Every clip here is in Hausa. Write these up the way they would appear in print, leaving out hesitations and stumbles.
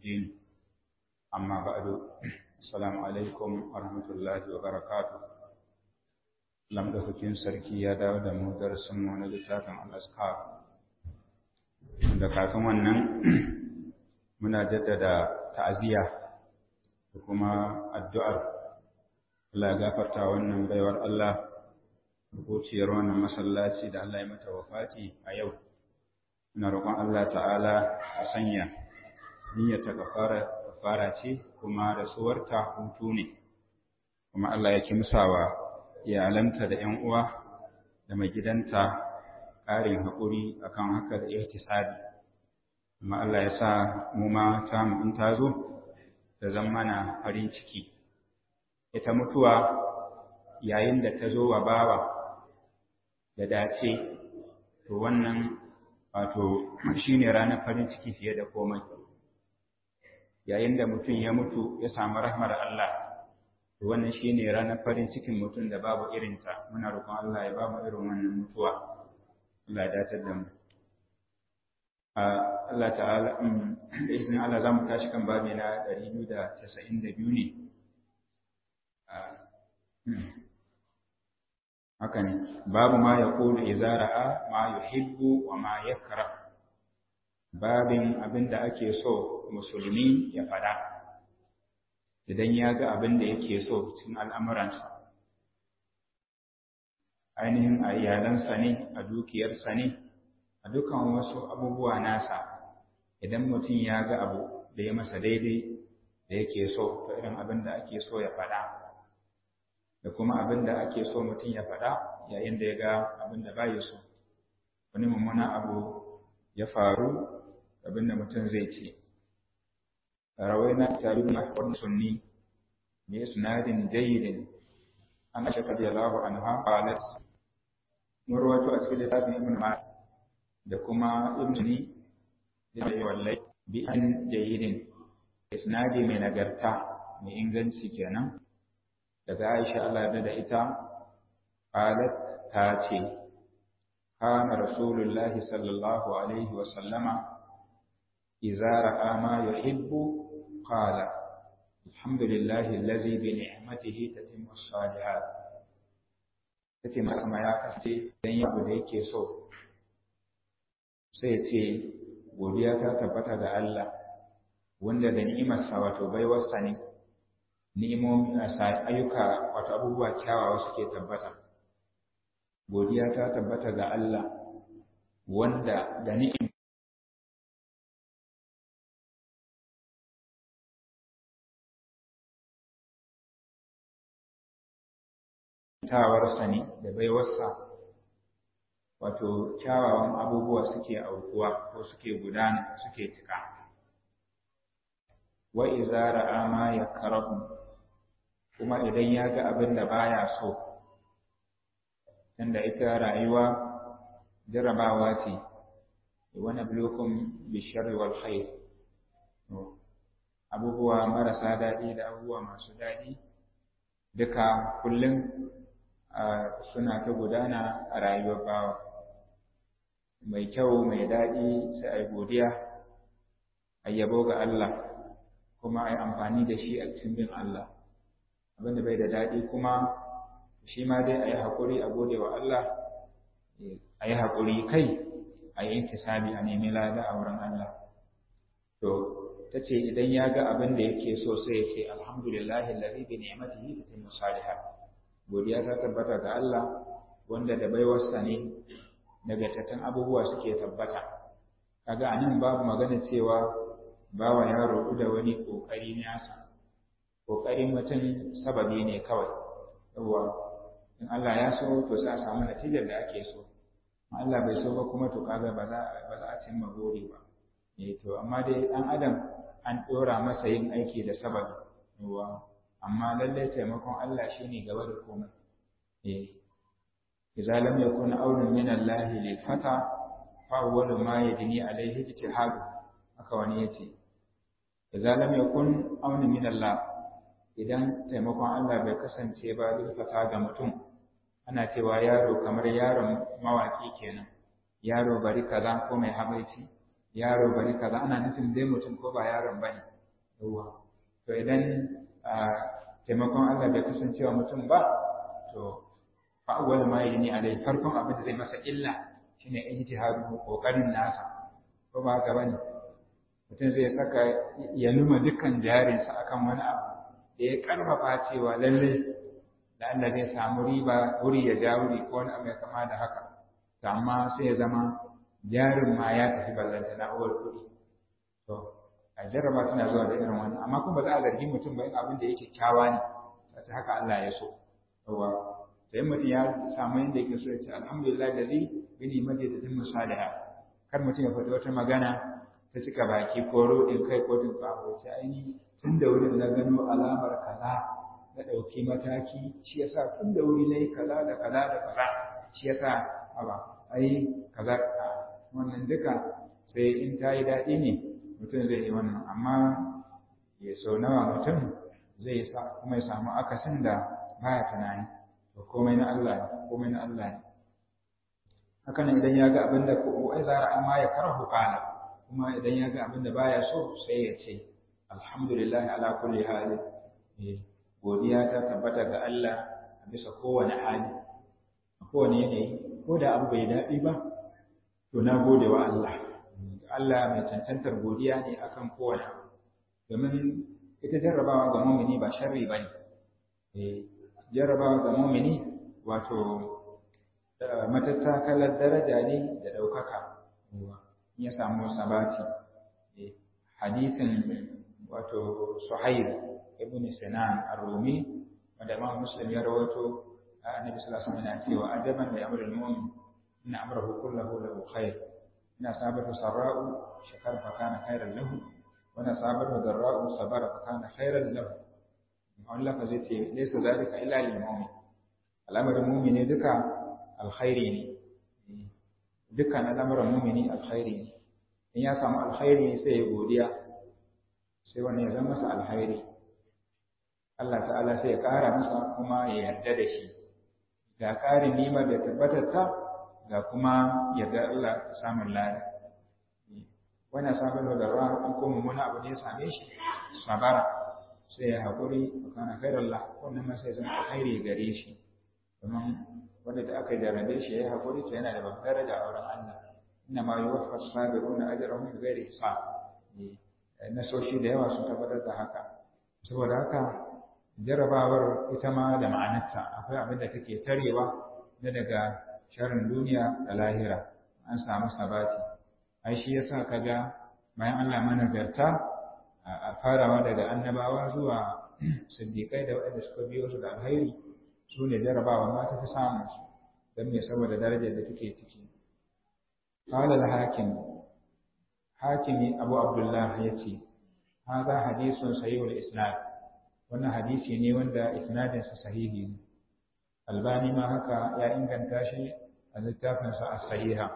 الدين أما بعد السلام عليكم ورحمة الله وبركاته لم تكن سركي يدا ودمو درسمو نلتاكم الأذكار da kafin wannan muna jaddada ta'aziyya da kuma addu'ar Allah ya gafarta wannan baiwar Allah rubuciyar wannan masallaci da Allah ya mata wafati a yau. Ina roƙon Allah ta'ala a sanya niyyar ta kafara ce kuma rasuwarta hutu ne. Kuma Allah ya kimsawa iyalanta da ƴan uwa da mai gidanta ƙarin haƙuri akan haka da ihtisabi. Kuma Allah ya sa mu ma ta mu in ta zo ta zama mana farin ciki. Ita mutuwa yayin da ta zo wa bawa da dace, to wannan wato shine ranar farin ciki fiye da komai. Yayin da mutum ya mutu ya samu rahmar Allah, to wannan shine ranar farin cikin mutum da babu irinta. Muna roƙon Allah ya ba mu irin wannan mutuwa. Allah ya dace da mu. Allah ta'ala da izinin Allah za mu tashi kan babi na 292 ne. Haka ne, babu ma ya ƙulu izara'a ma yuhibbu wa ma yakra. Babin abin da ake so musulmi ya faɗa idan ya ga abin da yake so cikin al'amuransa, ainihin a iyalansa ne, a dukiyarsa ne, a dukkan wasu abubuwa nasa. Idan mutum ya ga abu da ya masa daidai da yake so, to irin abin da ake so ya faɗa, da kuma abin da ake so mutum ya faɗa yayin da ya ga abin da bai so. Wani mummuna abu ya faru, abin da mutum zai ce. Rawaina tarihi wani sunni bi isnadin jayyidin an Aisha radiyallahu anha qalat, mun rawaito a cikin littafin Ibn Ma'ad da kuma Ibn Ni da wallai bi an jayyidin, isnadi mai nagarta mai inganci kenan, daga Aisha Allah da ita qalat ta ce, kana rasulullahi sallallahu alaihi wa sallama idza ra'a ma yuhibbu qala alhamdulillahi allazi bi ni'matihi tatimmu as-salihat. Tace kuma ya kace dan yabo da yake so sai ce godiya ta tabbata ga Allah wanda da ni'imarsa wato baiwarsa ne ni'imomi ayyuka wato abubuwa kyawawa suke tabbata. Godiya ta tabbata ga Allah wanda da tawarsa ne da baiwarsa wato kyawawan abubuwa suke aukuwa ko suke gudana suke cika. Wa idza ra'a ma yakrahu, kuma idan ya ga abin da baya so, tunda ita rayuwa jarabawa ce, wa nabluukum bisharri wal khair, abubuwa marasa daɗi da abubuwa masu daɗi duka kullum suna ta gudana a rayuwar bawa. Mai kyau mai daɗi sai a yi godiya, a yabo ga Allah, kuma a yi amfani da shi a cikin bin Allah. Abinda bai da daɗi kuma shi ma dai a yi haƙuri a gode wa Allah, a yi haƙuri kai a yi intisabi a nemi lada a wurin Allah. To ta ce idan ya ga abin da yake so sai ya ce alhamdulillahi allazi bi ni'matihi tatimmu salihat. Godiya ta tabbata ga Allah wanda da baiwarsa ne nagartattun abubuwa suke tabbata. Kaga anan babu magana cewa bawa ya roƙu da wani ƙoƙari nasa. Ƙoƙarin mutum sababi ne kawai. Yawwa in Allah ya so to sai a samu natijar da ake so. In Allah bai so ba kuma to kaga ba za a cimma buri ba. To amma dai ɗan adam an ɗora masa yin aiki da sababi. Yawwa amma lallai taimakon Allah shine gaba da komai. Idza lam yakun aunun min Allah lil fata fa awwalu ma yajni alayhi ijtihadu. Haka wani yace idza lam yakun aunun min Allah, idan taimakon Allah bai kasance ba lil fata ga mutum, ana cewa yaro kamar yaron mawaki kenan, yaro bari kaza ko mai habaici, yaro bari kaza, ana nufin dai mutum ko ba yaron bane, yawa to idan taimakon Allah bai kasancewa mutum ba to fa awwal ma yini alai farkon abin da zai masa illa shine ijtihadu kokarin nasa ko ba haka bane mutum zai saka ya numa dukkan jarinsa akan wani abu da ya karfafa cewa lalle da Allah zai samu riba wuri ya ja wuri ko wani abu ya kama da haka to amma sai ya zama jarin ma ya tafi ballanta na uwar kuɗi to a jarraba tana zuwa da irin wannan amma kuma ba za a zargi mutum ba in abin da yake kyawa ne sai haka Allah ya so yawa sai mutum ya samu yadda yake so ya ce alhamdulillah da zai bini majalisin musaliha kar mutum ya faɗi wata magana ta cika baki ko rodin kai ko tun ko ce aini tun da wuri na gano alamar kaza na ɗauki mataki shi yasa tun da wuri na yi kaza da kaza da kaza shi yasa ai kaza wannan duka sai in ta yi daɗi ne mutum zai yi wannan amma ya sau nawa mutum zai sa kuma ya samu akasin da baya tunani to komai na Allah ne komai na Allah ne haka nan idan ya ga abin da ko ai zara amma ya karahu kana kuma idan ya ga abin da baya so sai ya ce alhamdulillah ala kulli hali godiya ta tabbata ga Allah a bisa kowane hali a kowane yanayi ko da abu bai daɗi ba to na gode wa Allah Allah mai cancantar godiya ne akan kowane domin ita jarrabawa ga mumini ba sharri ba ne jarrabawa ga mumini wato matattakalar daraja ne da ɗaukaka ya samu sabati hadisin wato Suhaib ibn Sinan ar-Rumi wanda Imam Muslim ya rawaito annabi sallallahu alaihi wasallam yana cewa ajaban li amril mu'min inna amrahu kullahu lahu khair ina sabatu sarra'u shakar fa kana khairan lahu wa na sabatu darra'u sabara fa kana khairan lahu Allah fa zai ce laysa zalika illa lil mu'min al'amarin mu'mini duka alkhairi ne dukkan al'amuran mu'mini alkhairi ne in ya samu alkhairi sai ya godiya sai wannan ya zama masa alkhairi Allah ta'ala sai ya ƙara masa kuma ya yarda da shi ga ƙarin nimar da tabbatar ta ga kuma yarda Allah samun lada wannan sabon da ruwa an kuma wani abu ne ya same shi sabara sai ya haƙuri a kana khairallah wannan ma sai zama alkhairi gare shi domin wanda da aka jarabe shi ya haƙuri to yana da babbar daraja a wurin Allah inna ma yuwaffa as-sabiruna ajrahum bighairi hisab nasoshi da yawa sun tabbatar da haka saboda haka jarabawar ita ma da ma'anarta akwai abin da take tarewa na daga sharrin duniya da lahira an samu sabati ai shi yasa kaga bayan Allah manazarta a farawa daga annabawa zuwa siddiqai da waɗanda suka biyo su da alheri su ne jarabawa ma ta fi samun su don me saboda darajar da take ciki qala al-hakim hakimi abu abdullah yace hadha hadithun sahihul isnad wannan hadisi ne wanda isnadinsa sahihi ne albani ma haka ya inganta shi a littafinsa as-sahiha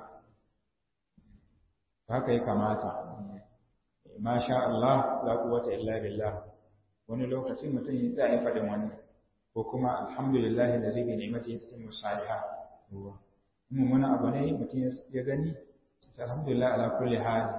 haka ya kamata masha Allah la quwwata illa billah wani lokaci mutum ya yi fadin wannan ko kuma alhamdulillah alladhi bi ni'matihi tatimmu salihat kuma wani abu ne mutum ya gani alhamdulillah ala kulli hal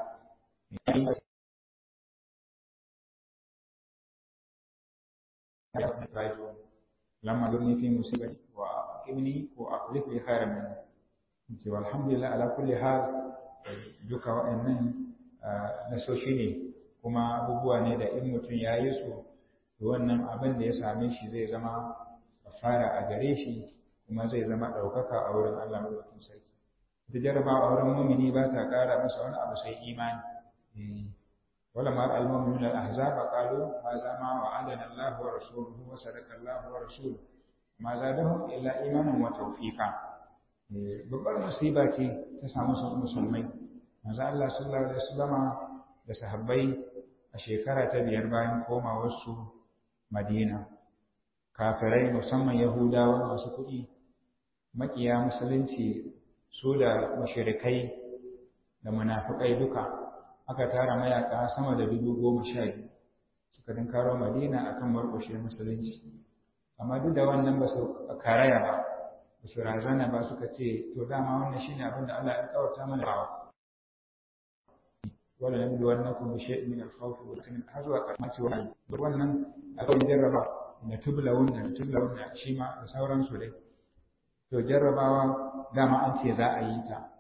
لما دمني في مصيبتي وأقمني وأخلف لي خيرا منها والحمد لله على كل حال duka waɗannan nasoshi ne kuma abubuwa ne da in mutum ya yi su wannan abin da ya same shi zai zama fara a gare shi kuma zai zama ɗaukaka a wurin Allah madaukakin sarki ita jarabawa a wurin mumini ba ta ƙara masa wani abu sai imani ولما رأى المؤمنون الأحزاب قالوا هذا ما وعدنا الله ورسوله وصدق الله ورسوله ما زادهم إلا إيمانا وتوفيقا babbar musiba ce ta samu musulmai manzo Allah sallallahu alaihi wasallama da sahabbai a shekara ta 5 bayan komawar su Madina kafirai musamman Yahudawa masu kuɗi makiya musulunci su da mushrikai da munafikai duka aka tara mayaka sama da 12,000 suka dinkaro Madina akan murƙushe musulunci amma duk da wannan ba su karaya ba ba su razana ba suka ce to dama wannan shine abin da Allah ya kawarta mana wala nabluwannakum bi shay'in min al-khawf wal min hazwa qamati wa wannan akwai jarraba da tublawunna shi ma da sauransu dai to jarrabawa dama an ce za a yi ta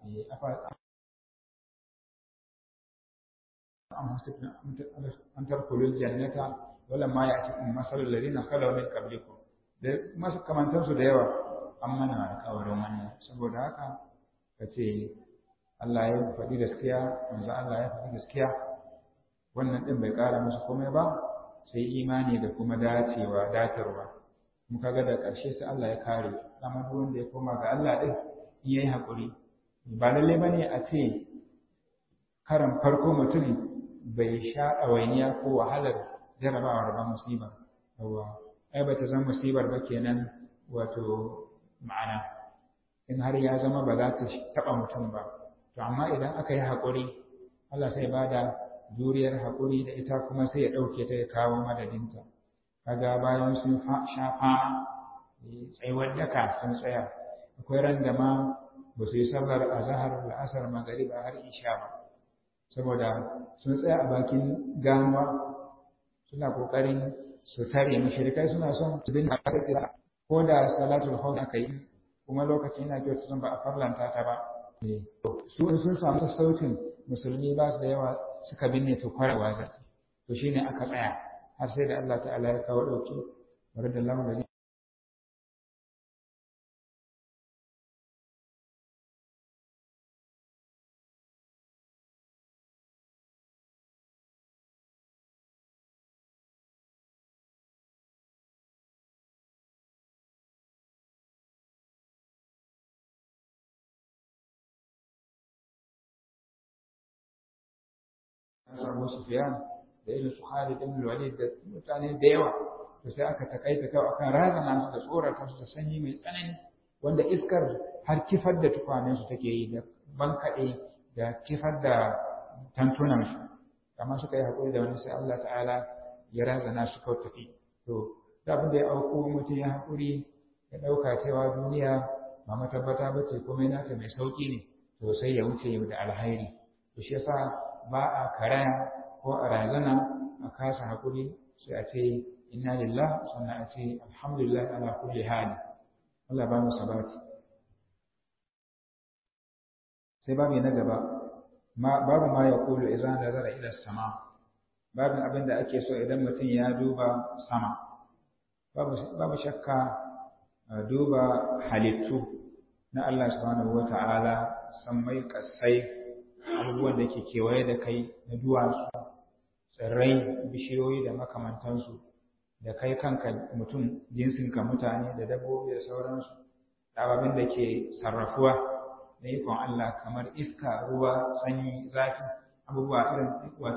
an tarkulul jannata wala ma ya'tikum masalul ladina khalaw min qablikum da masu kamantansu da yawa an mana alƙawarin wannan saboda haka kace Allah ya faɗi gaskiya manzo Allah ya faɗi gaskiya wannan din bai ƙara musu komai ba sai imani da kuma datarwa mu kaga da ƙarshe sai Allah ya kare amma duk wanda ya koma ga Allah din in yayi hakuri ba lalle bane a ce karan farko mutum bai sha ɗawainiya ko wahalar jarabawar ba musiba yawa ai ba ta zama musibar ba kenan wato ma'ana in har ya zama ba za ta taɓa mutum ba to amma idan aka yi haƙuri Allah sai ba da juriyar haƙuri da ita kuma sai ya ɗauke ta ya kawo madadinta kaga bayan sun sha fama tsayuwar daka sun tsaya akwai ran da ma ba su yi sallar azhar la'asar magariba har isha ba saboda sun tsaya a bakin ganuwa suna kokarin su tare mushrikai suna son su bin akira ko da salatul khawf aka yi kuma lokacin yana kyau sun ba a farlanta ta ba su sun samu sautin musulmi ba su da yawa suka binne to kwarawa za to shine aka tsaya har sai da Allah ta'ala ya kawo dauki baradallahu da Abu Sufyan da irin su Khalid ibn Walid da mutane da yawa to sai aka takaita kawai akan razana su da tsorata su da sanyi mai tsanani wanda iskar har kifar da tukwanen su take yi da bankaɗe da kifar da tantunan su amma suka yi haƙuri da wani sai Allah ta'ala ya razana su kawai tafi to da abin da ya auko mutum ya haƙuri ya ɗauka cewa duniya ba matabbata ba ce komai nata mai sauƙi ne to sai ya wuce da alhairi to shi yasa ba a karaya ko a razana a kasa haƙuri sai a ce inna lillah sannan a ce alhamdulillah ala kulli hali Allah ba mu sabati sai babu na gaba babu ma ya kulu idan nazara ila sama babin abin da ake so idan mutum ya duba sama babu shakka duba halittu na Allah subhanahu wata'ala sammai kasai abubuwan da ke kewaye da kai na duwatsu tsirrai bishiyoyi da makamantansu da kai kanka mutum jinsinka mutane da dabbobi da sauransu da abin da ke sarrafuwa na ikon Allah kamar iska ruwa sanyi zafi abubuwa irin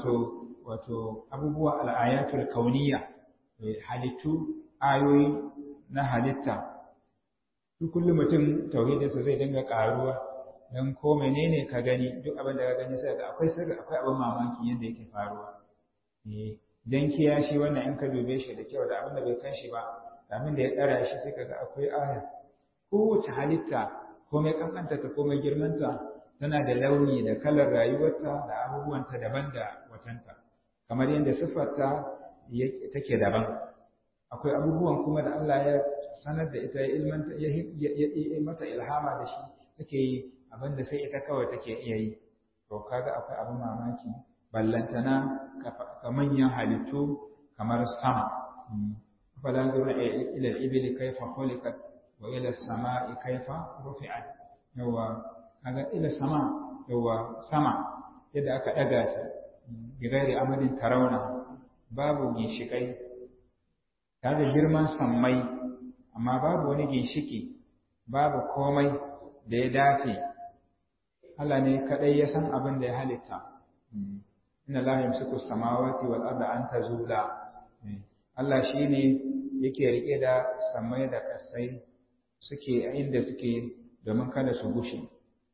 wato abubuwa al'ayatul kauniyya halittu ayoyi na halitta duk kullum mutum tauhidinsa zai dinga karuwa dan ko menene ka gani duk abin da ka gani sai ga akwai sirri akwai abin mamaki yadda yake faruwa dan kiyashi wannan in ka dube shi da kyau da abin da bai kan shi ba da abin da ya dara shi sai kaga akwai aya kowace halitta komai kankanta ta komai girmanta tana da launi da kalar rayuwarta da abubuwanta daban da watanta kamar yadda siffarta take daban akwai abubuwan kuma da Allah ya sanar da ita ya ilmanta ya mata ilhama da shi take yi abinda sai ita kawai take iya yi to kaga akwai abin mamaki ballantana ka manyan halittu kamar sama falan zura ila al-ibli kayfa khuliqat wa ila as-sama'i kayfa rufi'at yawa kaga ila sama yadda aka daga ta bi gairi amadin tarawna babu ginshikai ta da girman sammai amma babu wani ginshiki babu komai da ya dace Allah ne kadai ya san abin da ya halitta inna la yamsiku samawati wal arda an tazula Allah shine yake rike da samai da kasai suke inda suke domin kada su gushe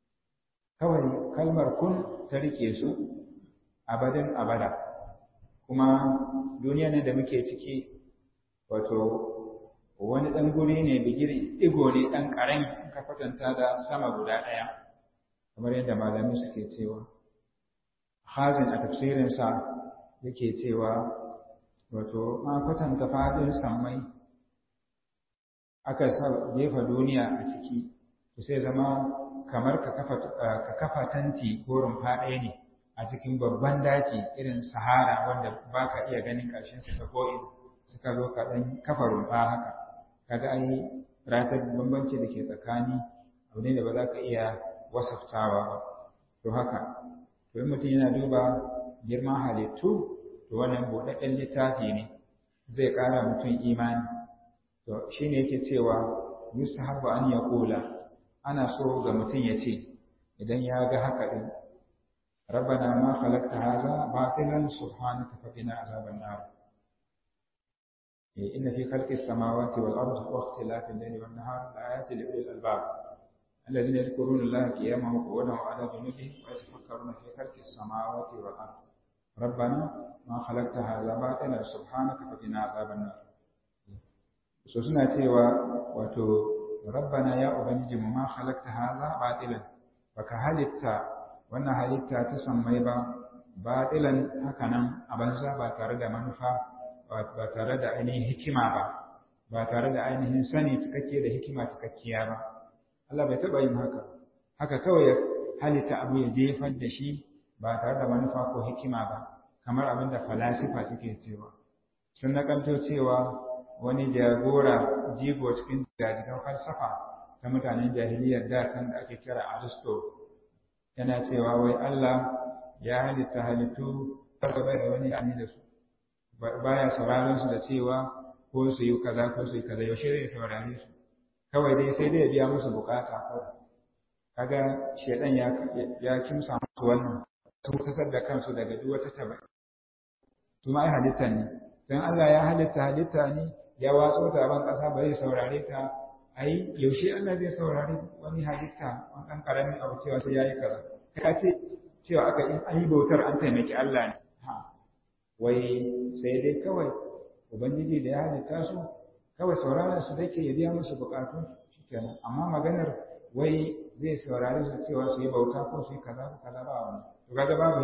kawai kalmar kun ta rike su abadin abada kuma duniya ne da muke ciki wato wani ɗan guri ne bigiri ɗigo ne ɗan ƙarami ka kwatanta da sama guda ɗaya kamar yadda malamai suke cewa Hazin a tafsirinsa yake cewa wato ma kwatanta faɗin sammai aka jefa duniya a ciki to sai zama kamar ka kafa tanti ko rumfa ɗaya ne a cikin babban daji irin sahara wanda ba ka iya ganin ƙarshen sa ko'ina suka zo ka ɗan kafa rumfa haka kaga ai ratar bambanci da ke tsakani abu ne da ba za ka iya wasaftawa ba to haka to mutum yana duba girman halittu to wannan buɗaɗɗen littafi ne zai ƙara mutum imani to shine yake cewa yusahabu an yaqula ana so ga mutum ya ce idan ya ga haka din rabbana ma khalaqta hadha batilan subhanaka faqina azaban nar inna fi khalqis samawati wal ardi wa ikhtilafil layli wan nahari laayatin li ulil albab الذين يذكرون الله قياما وقعودا وعلى جنوبهم ويتفكرون في خلق السماوات والارض ربنا ما خلقت هذا باطلا سبحانك فقنا عذاب النار so suna cewa wato rabbana ya ubangiji mu ma khalaqta hadha batilan baka halitta wannan halitta ta sammai ba batilan hakanan a banza ba tare da manufa ba tare da ainihin hikima ba tare da ainihin sani cikakke da hikima cikakkiya ba Allah bai taɓa yin haka kawai ya halitta abu ya jefar da shi ba tare da manufa ko hikima ba kamar abin da falasifa suke cewa sun nakalto cewa wani jagora jigo cikin jajiran falsafa ta mutanen jahiliyar da kan da ake kira Aristo yana cewa wai Allah ya halitta halittu farko bai da wani ani da su baya sauraron su da cewa ko su yi kaza ko su yi kaza yaushe zai saurare su kawai dai sai dai ya biya musu bukata kawai kaga shedan ya kimsa musu wannan sun kasar da kansu daga duk wata tabai su ma ai halitta ne dan Allah ya halitta ne ya watso ta ban kasa ba zai saurare ta ai yaushe Allah zai saurare wani halitta wani dan karamin abu cewa sai yayi kaza ka ce cewa aka in an yi bautar an taimaki Allah ne wai sai dai kawai ubangiji da ya halitta su kawai sauraron su dake ya biya musu bukatun shikenan amma maganar wai zai saurare su cewa su yi bauta ko su yi kaza ko kaza ba wani to kaga babu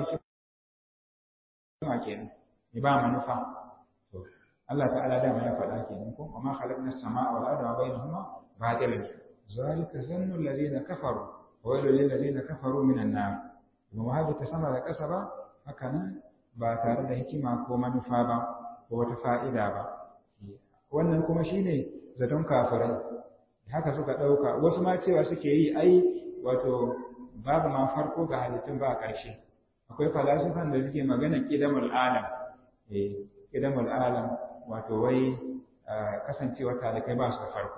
hikima kenan ni ba manufa to Allah ta'ala da ya faɗa kenan ko amma khalaqna as-samaa wal arda wa bainahuma batilan zalika zannu alladhina kafaru wa wailul lil ladina kafaru minan nar kuma haka ta sama da ƙasa ba haka nan ba tare da hikima ko manufa ba ko wata fa'ida ba wannan kuma shine zaton kafirai haka suka ɗauka wasu ma cewa suke yi ai wato babu ma farko ga halittun ba ƙarshe akwai falasifan da suke magana qidamul alam qidamul alam wato wai kasancewa talakai ba su da farko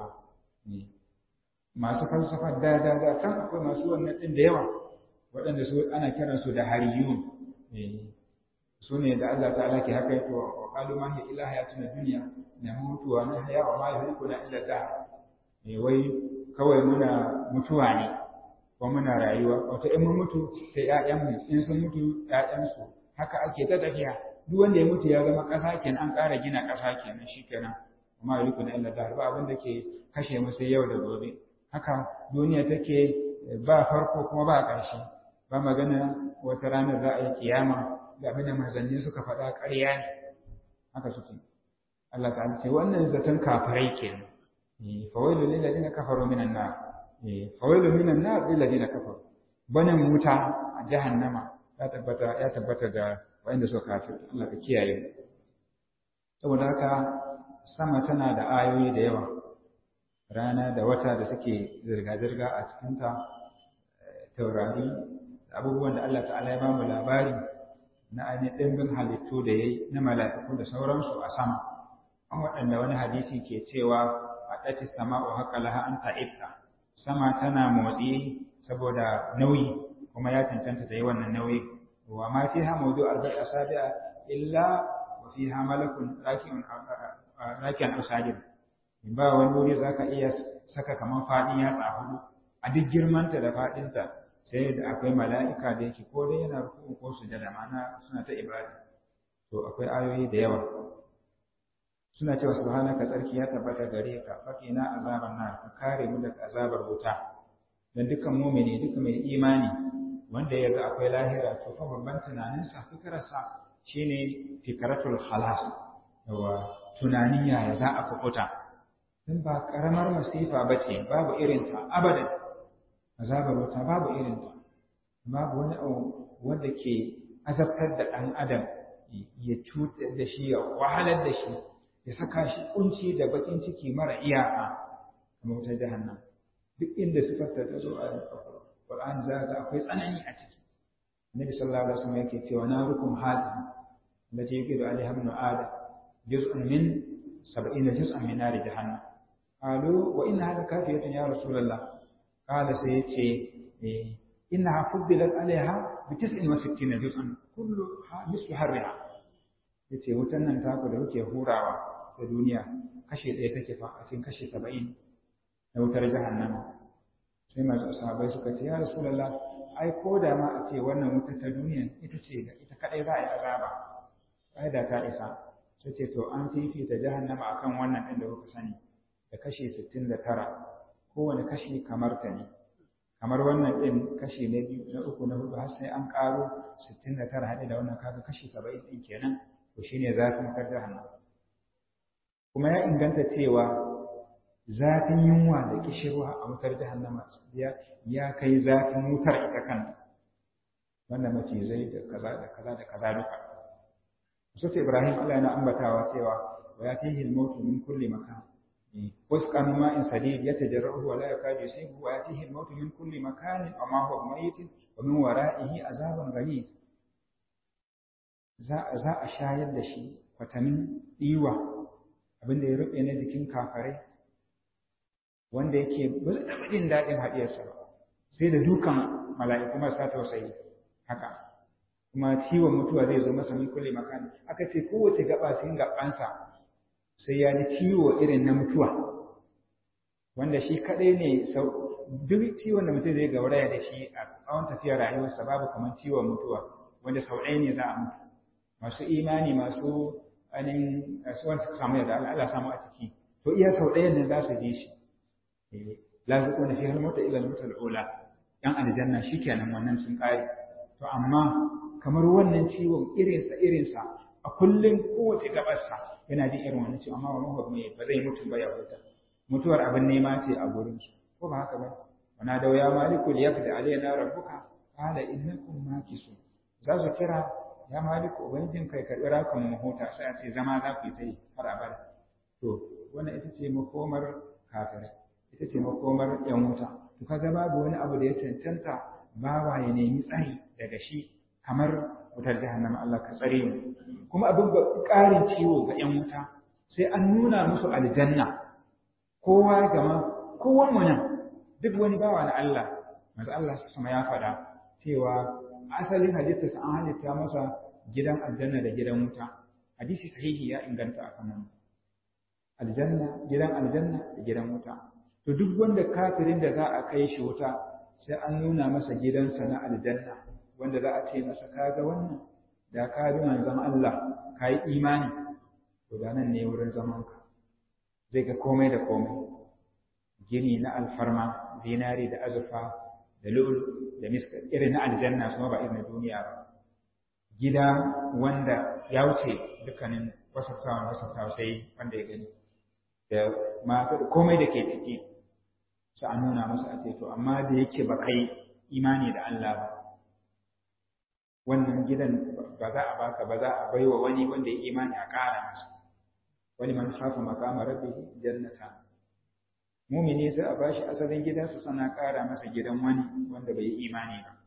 masu falsafa da can akwai masu wannan din da yawa waɗanda su ana kiransu da hariyun su ne da Allah ta'ala ke haka yato wa qalu ma hiya illa hayatuna dunya namutu wa nahya wa ma yuhlikuna illa dahr wai kawai muna mutuwa ne ko muna rayuwa wato in mun mutu sai ƴaƴanmu in sun mutu ƴaƴansu haka ake ta tafiya duk wanda ya mutu ya zama ƙasa kenan an ƙara gina ƙasa kenan shikenan amma yuhlikuna illa dahr ba abin da ke kashe mu sai yau da gobe haka duniya take ba farko kuma ba ƙarshe ba magana wata ranar za a yi kiyama da abin da manzanni suka faɗa ƙarya ne haka suke Allah ta'ala ce wannan zaton kafirai kenan fawailu lil ladina kafaru minan nar fawailu minan nar lil ladina kafaru banan wuta a jahannama ya tabbata ga wanda suka kafir Allah ka kiyaye saboda haka sama tana da ayoyi da yawa rana da wata da suke zirga-zirga a cikinta taurari abubuwan da Allah ta'ala ya ba mu labari na ainihin ɗimbin halittu da ya yi na mala'iku da sauransu a sama an waɗanda wani hadisi ke cewa a ɗaci sama'u haka laha an ta'ibta sama tana motsi saboda nauyi kuma ya cancanta da yi wannan nauyi wa ma fi ha mawdu arba'i asabi'a illa wa fi ha malakun raki'an asajid ba wani wuri zaka iya saka kamar faɗin yatsa hudu a duk girmanta da faɗinta sai da akwai mala'ika da yake ko dai yana ruku ko sujada ma'ana suna ta ibada to akwai ayoyi da yawa suna cewa subhanaka tsarki ya tabbata gare ka fakina azaban nar ka kare mu daga azabar wuta dan dukkan mu'mini dukkan mai imani wanda ya ga akwai lahira to fa babban tunaninsa fikirarsa shine fikratul khalas, yawa tunanin yaya za a kukuta. din ba karamar masifa bace, babu irin ta abadan. azabar wuta babu irin ta, babu wani abu wanda ke azabtar da ɗan adam ya cutar da shi, ya wahalar da shi, ya saka shi kunci da bakin ciki mara iyaka kamar wutar jahannam. duk inda sifarta ta zo a Qur'ani za ga akwai tsanani a ciki. Annabi sallallahu alaihi wasallam yake cewa narukum hadhihi allati yuqidu alaiha ibn adam juz'un min 70 juz'an min nar jahannam. qalu wa inna hadha kafiyatun ya rasulullah. qala sai yace innaha fuddilat alaiha bi 69 juz'an kulluha mislu harriha. yace wutan nan taku da kuke hurawa ta duniya kashe ɗaya take fa a cikin kashe 70 na wutar jahannama. sai masu sahabbai suka ce ya rasulullah, ai ko da ma a ce wannan wutar ta duniya ita ce ita kadai za a yi azaba, ai da ta isa. sai ce to an fifita jahannama akan wannan din da kuka sani da kashi 69, kowane kashi kamar ta ne, kamar wannan din kashi na biyu na uku na hudu har sai an karo 69 haɗe da wannan kaga kashi 70 din kenan. to shine zafin wutar jahannama. kuma ya inganta cewa zafin yunwa da kishirwa a wutar jahannama ya kai zafin wutar ita kanta, wanda macizai da kaza da kaza da kaza duka. Sai Ibrahim Allah yana ambatawa cewa wa yatihi al-mautu min kulli makan wasqa min ma'in sadid yatajarrahu wa la yakadu yusibu wa yatihi al-mautu min kulli makan wa ma huwa mayyit wa min wara'ihi azabun ghalid. za a shayar da shi kwatamin diwa abinda ya rube na jikin kafare, wanda yake ba zai taɓa jin daɗin haɗiyarsa ba, sai da dukan mala'iku marasa tausayi haka. kuma ciwon mutuwa zai zo masa min kulle makani. aka ce kowace gaba cikin gabansa sai ya ji ciwo irin na mutuwa, wanda shi kaɗai ne duk ciwon da mutum zai gauraya da shi a tsawon tafiyar rayuwarsa babu kamar ciwon mutuwa, wanda sau ɗaya ne za a mutu. masu imani masu ainihin wanda suka samu yadda Allah samu a ciki, to iya sau ɗaya ne za su ji shi. la zuquna fiha al-mauta illa al-mauta al-ula. yan aljanna shikenan wannan sun kare. to amma kamar wannan ciwon irinsa a kullum kowace gabarsa yana jin irin wannan ciwon, amma wannan hukumi ba zai mutu ba ya huta. mutuwar abin nema ce a gurin su, ko ba haka ba? wana da ya maliku liyaqdi alaina rabbuka qala innakum makisun. za su kira ya maliku ubangijin kai karbi rakan mu huta, sai a ce zama za ku yi tai har abada. to wannan ita ce makomar kafirai, ita ce makomar yan wuta. to kaga babu wani abu da ya cancanta bawa ya nemi tsari daga shi kamar wutar jahannama. Allah ka tsare mu. kuma abin ba ƙarin ciwo ga yan wuta sai an nuna musu aljanna. kowa gama kowan mu nan duk wani bawa na Allah, manzo Allah sama ya faɗa cewa asalin halitta an halitta masa gidan aljanna da gidan wuta. hadisi sahihi ya inganta akan nan. gidan aljanna da gidan wuta. to duk wanda kafirin da za a kai shi wuta sai an nuna masa gidansa na aljanna, wanda za a ce masa kaga wannan da ka bi manzon Allah ka yi imani, to da nan ne wurin zamanka. zai ga komai da komai, gini na alfarma, zinari da azurfa da lu'ul da miska irin na aljanna, kuma ba irin na duniya ba. gida wanda ya wuce dukkanin wasaftawan sai wanda ya gani, da masu komai da ke ciki sai an nuna masa a ce to amma da yake ba kai imani da Allah ba, wannan gidan ba za a baka, ba za a baiwa wani wanda ya imani a ƙara masa. wani man khafa maqama rabbihi jannata. mumini sai a bashi asalin gidansa sana ƙara masa gidan wani wanda bai yi imani ba.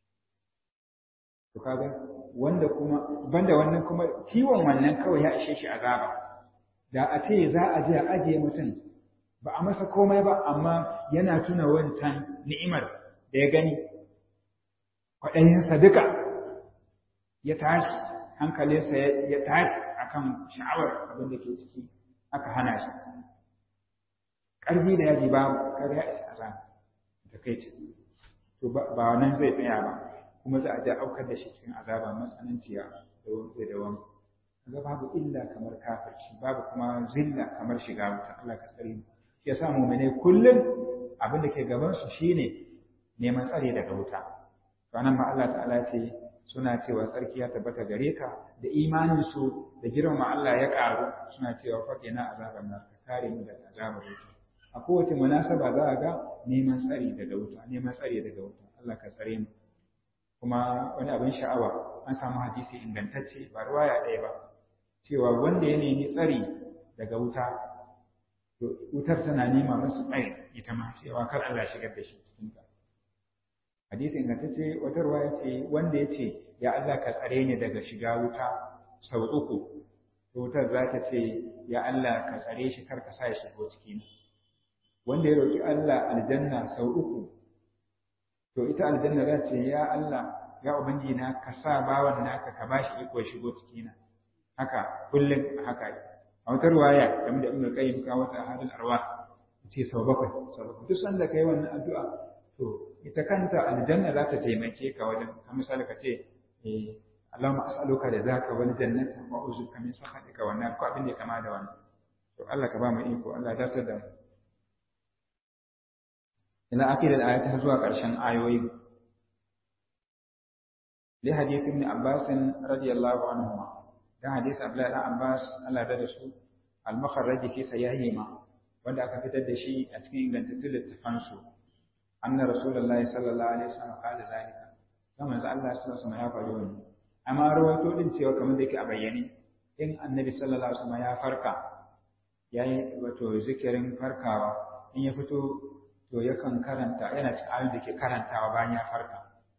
to kaga wanda kuma banda wannan kuma ciwon wannan kawai ya ishe shi azaba. da a ce za a je a ajiye mutum ba a masa komai ba, amma yana tuna wancan ni'imar da ya gani, kwaɗayinsa duka ya tashi, hankalinsa ya tashi akan sha'awar abin da ke ciki, aka hana shi. ƙarfi da yaji ba kar ya isa azaba da kai ce. to ba nan zai tsaya ba, kuma za a ja aukar da shi cikin azaba matsananciya da zai dawam. kaga babu illa kamar kafirci, babu kuma zilla kamar shiga wuta. Allah ka tsare mu. ya sa mu'mini kullum abin da ke gaban su shine neman tsare daga wuta. to anan ma Allah ta'ala ce suna cewa sarki ya tabbata gare ka, da imanin su da girmama Allah ya karu suna cewa faqina azaban nar, ka kare mu daga azabar wuta. A kowace munasaba za a ga neman tsari daga wuta, neman tsari daga wuta, Allah ka tsare mu. Kuma wani abin sha'awa, an samu hadisi ingantacce ba ruwaya ɗaya ba, cewa wanda ya nemi tsari daga wuta, to wutar tana nema masa tsari ita ma, cewa kar Allah shigar da shi cikin ta. Hadisi ingantacce wata ruwaya ce wanda ya ce ya Allah ka tsare ni daga shiga wuta sau 3, to wutar za ta ce ya Allah ka tsare shi kar ka sa ya shigo cikin. Wanda ya roki Allah aljanna sau 3, to ita aljanna za ce ya Allah ya ubangiji na ka sa bawan naka ka bashi iko shigo cikina. Haka kullum haka. A wata ruwaya kamar da Ibn Qayyim ka wata hadal arwah ce sau 7. Duk sanda kai wannan addu'a to ita kanta aljanna za ta taimake ka wajen, kamar misali ka ce Allahumma as'aluka da zaka wal jannata wa a'udhuka min sakhatika wa nar, ko abin da kama da wannan. To Allah ka ba mu iko, Allah ya tarda mu. إلى آخر الآية zuwa ƙarshen ayoyi. Li hadith ibn Abbas radiyallahu anhuma, dan hadith Abdullah ibn Abbas Allah da su, al-mukharraj fi sayahima, wanda aka fitar da shi a cikin ingantattun littafan su. Anna Rasulullahi sallallahu alaihi wasallam qala zalika. Kamar Allah sallallahu alaihi wasallam ya faɗi wannan. Amma rawaito din cewa kamar da yake a bayyane, in Annabi sallallahu alaihi wasallam ya farka, yayi wato zikirin farkawa, in ya fito to yakan karanta, yana cikin ayoyin da ke karantawa bayan ya farka.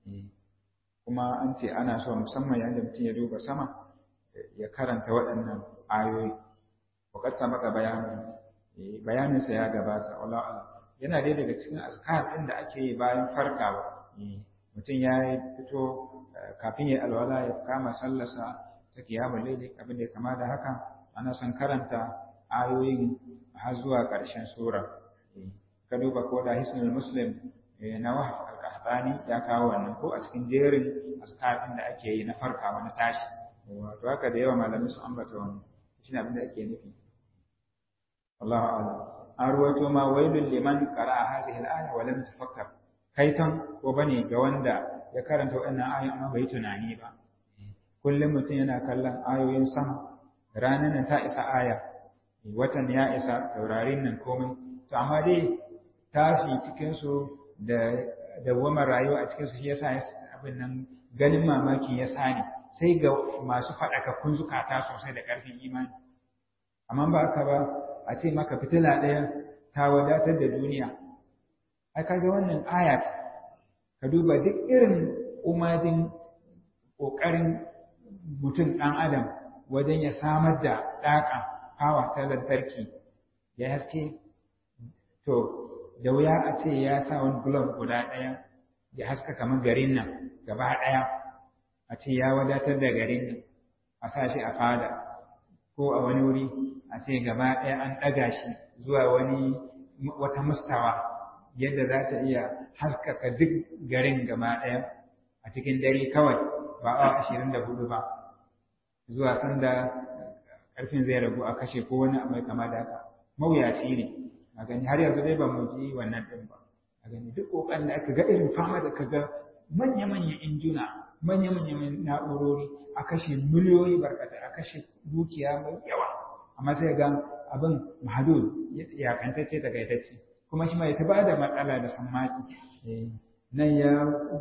Kuma an ce ana so musamman yayin da mutum ya duba sama ya karanta waɗannan ayoyi. Waƙar sa maka bayaninsa ya gabata, wallahu a'lam. Yana dai daga cikin azkar ɗin da ake yi bayan farkawa. Mutum ya fito kafin ya alwala ya kama sallarsa ta kiyamul layli, abin da ya kama da haka, ana son karanta ayoyin har zuwa ƙarshen sura. Ka duba ko da hisnul muslim na Wahab al-Qahtani ya kawo wannan, ko a cikin jerin azkarin da ake yi na farkawa na tashi. Wato haka da yawa malamai su ambata wannan, shine abin da ake nufi. Wallahu a'lam. An ruwaito ma wailul liman qara'a hadhihi al-aya wa lam tafakkar. Kaitan ko bane ga wanda ya karanta wannan ayoyin amma bai tunani ba. Kullum mutum yana kallon ayoyin sama, ranar nan ta isa aya, watan ya isa, taurarin nan komai, to amma dai tashi cikinsu da dawamar rayuwa a cikinsu shi yasa abin nan ganin mamaki ya sani, sai ga masu faɗakakkun zukata sosai da ƙarfin imani. Amma ba ka ba a ce maka fitila ɗaya ta wadatar da duniya. Ai kaga wannan aya, ka duba duk irin umadin ƙoƙarin mutum ɗan adam wajen ya samar da ɗaƙa hawa ta lantarki ya haske, to da wuya a ce ya sa wani bulon guda ɗaya ya haska kamar garin nan gaba ɗaya, a ce ya wadatar da garin nan, a sa shi a fada ko a wani wuri a ce gaba ɗaya an ɗaga shi zuwa wata mustawa yadda za ta iya haskaka duk garin gaba ɗaya a cikin dare kawai, ba awa 24 ba, zuwa sanda ƙarfin zai ragu a kashe ko wani abu kama da haka. Mawuyaci ne. A gani har yanzu dai ba mu ji wannan ɗin ba. A gani duk ƙoƙarin da aka ga irin fama da ka ga manya-manyan injuna, manya-manyan na'urori, a kashe miliyoyi barkata, a kashe dukiya mai yawa. Amma sai ga abin mahadud ya kantacce da gaitacce. Kuma shi mai ta ba da matsala da sammaki. Nan ya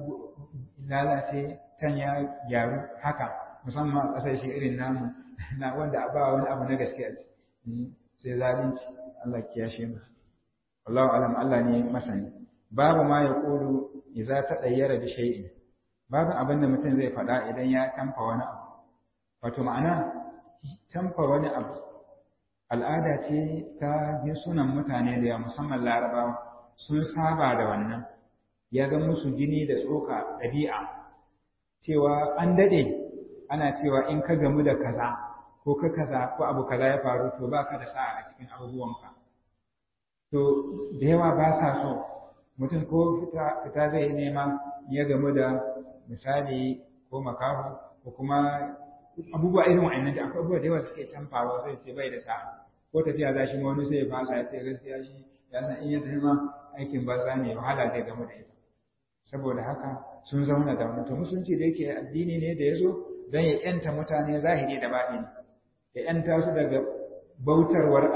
lalace, can ya gyaru haka, musamman a ƙasashe irin namu, na wanda ba wani abu na gaskiya sai zalunci. Allah kiyashe mu. Wallahu alam, Allah ne masani. Babu ma ya kulu idza tadayyara bi shay'in. Babu abin da mutum zai faɗa idan ya tamfa wani abu. Wato ma'ana tamfa wani abu al'ada ce ta sunan mutane da musamman Larabawa, sun saba da wannan. Ya ga musu jini da tsoka ɗabi'a, cewa an dade ana cewa in ka gamu da kaza ko ka kaza ko abu kaza ya faru to baka da sa'a a cikin abubuwanka. To da yawa ba sa so mutum ko fita zai nema ya gamu da misali ko makaho ko kuma abubuwa irin wa'annan da akwai abubuwa da yawa suke tamfawa sai ce bai da sa'a, ko tafiya za shi ma wani sai ya fasa ya ce gaskiya shi ya san in ya tafi ma aikin banza ne wahala zai gamu da ita. saboda haka sun zauna da wani. To musulunci da yake addini ne da ya zo don ya yanta mutane zahiri da baɗini, ya yanta su daga bautarwar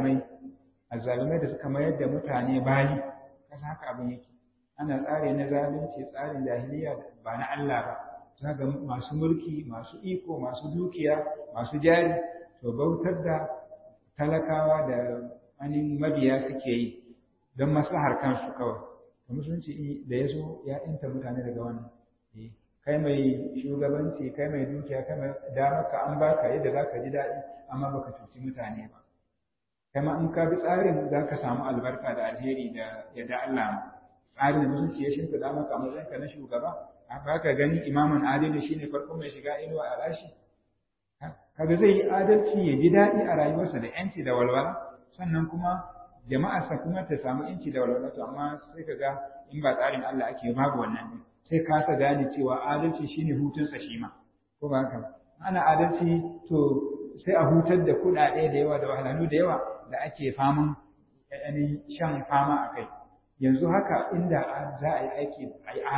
azzalumai da suka mayar da mutane bayi. Kasa haka abin yake, ana tsari na zalunci, tsarin jahiliya ba na Allah ba. Za ga masu mulki, masu iko, masu dukiya, masu jari, to bautar da talakawa da wani mabiya suke yi don maslahar kansu kawai. To musulunci da ya zo ya yanta mutane daga wannan. Kai mai shugabanci, kai mai dukiya, kai mai damarka an baka yadda za ka ji daɗi, amma baka cuci mutane ba. Kai ma in ka bi tsarin za ka samu albarka da alheri da yadda Allah. Tsarin da musulunci ya shimfiɗa maka a matsayinka na shugaba, haka ka gani imaman adali shine farko mai shiga inuwa a rashi. Kaga zai yi adalci ya ji daɗi a rayuwarsa da yanci da walwala, sannan kuma jama'arsa kuma ta samu yanci da walwala. To amma sai ka ga in ba tsarin Allah ake babu wannan din, sai kasa gane cewa adalci shine hutunsa shi ma, ko ba haka? Ana adalci to sai a hutar da kuɗaɗe da yawa da wahalhalu da yawa da ake faman shan fama a kai. Yanzu haka inda za a yi aiki a yi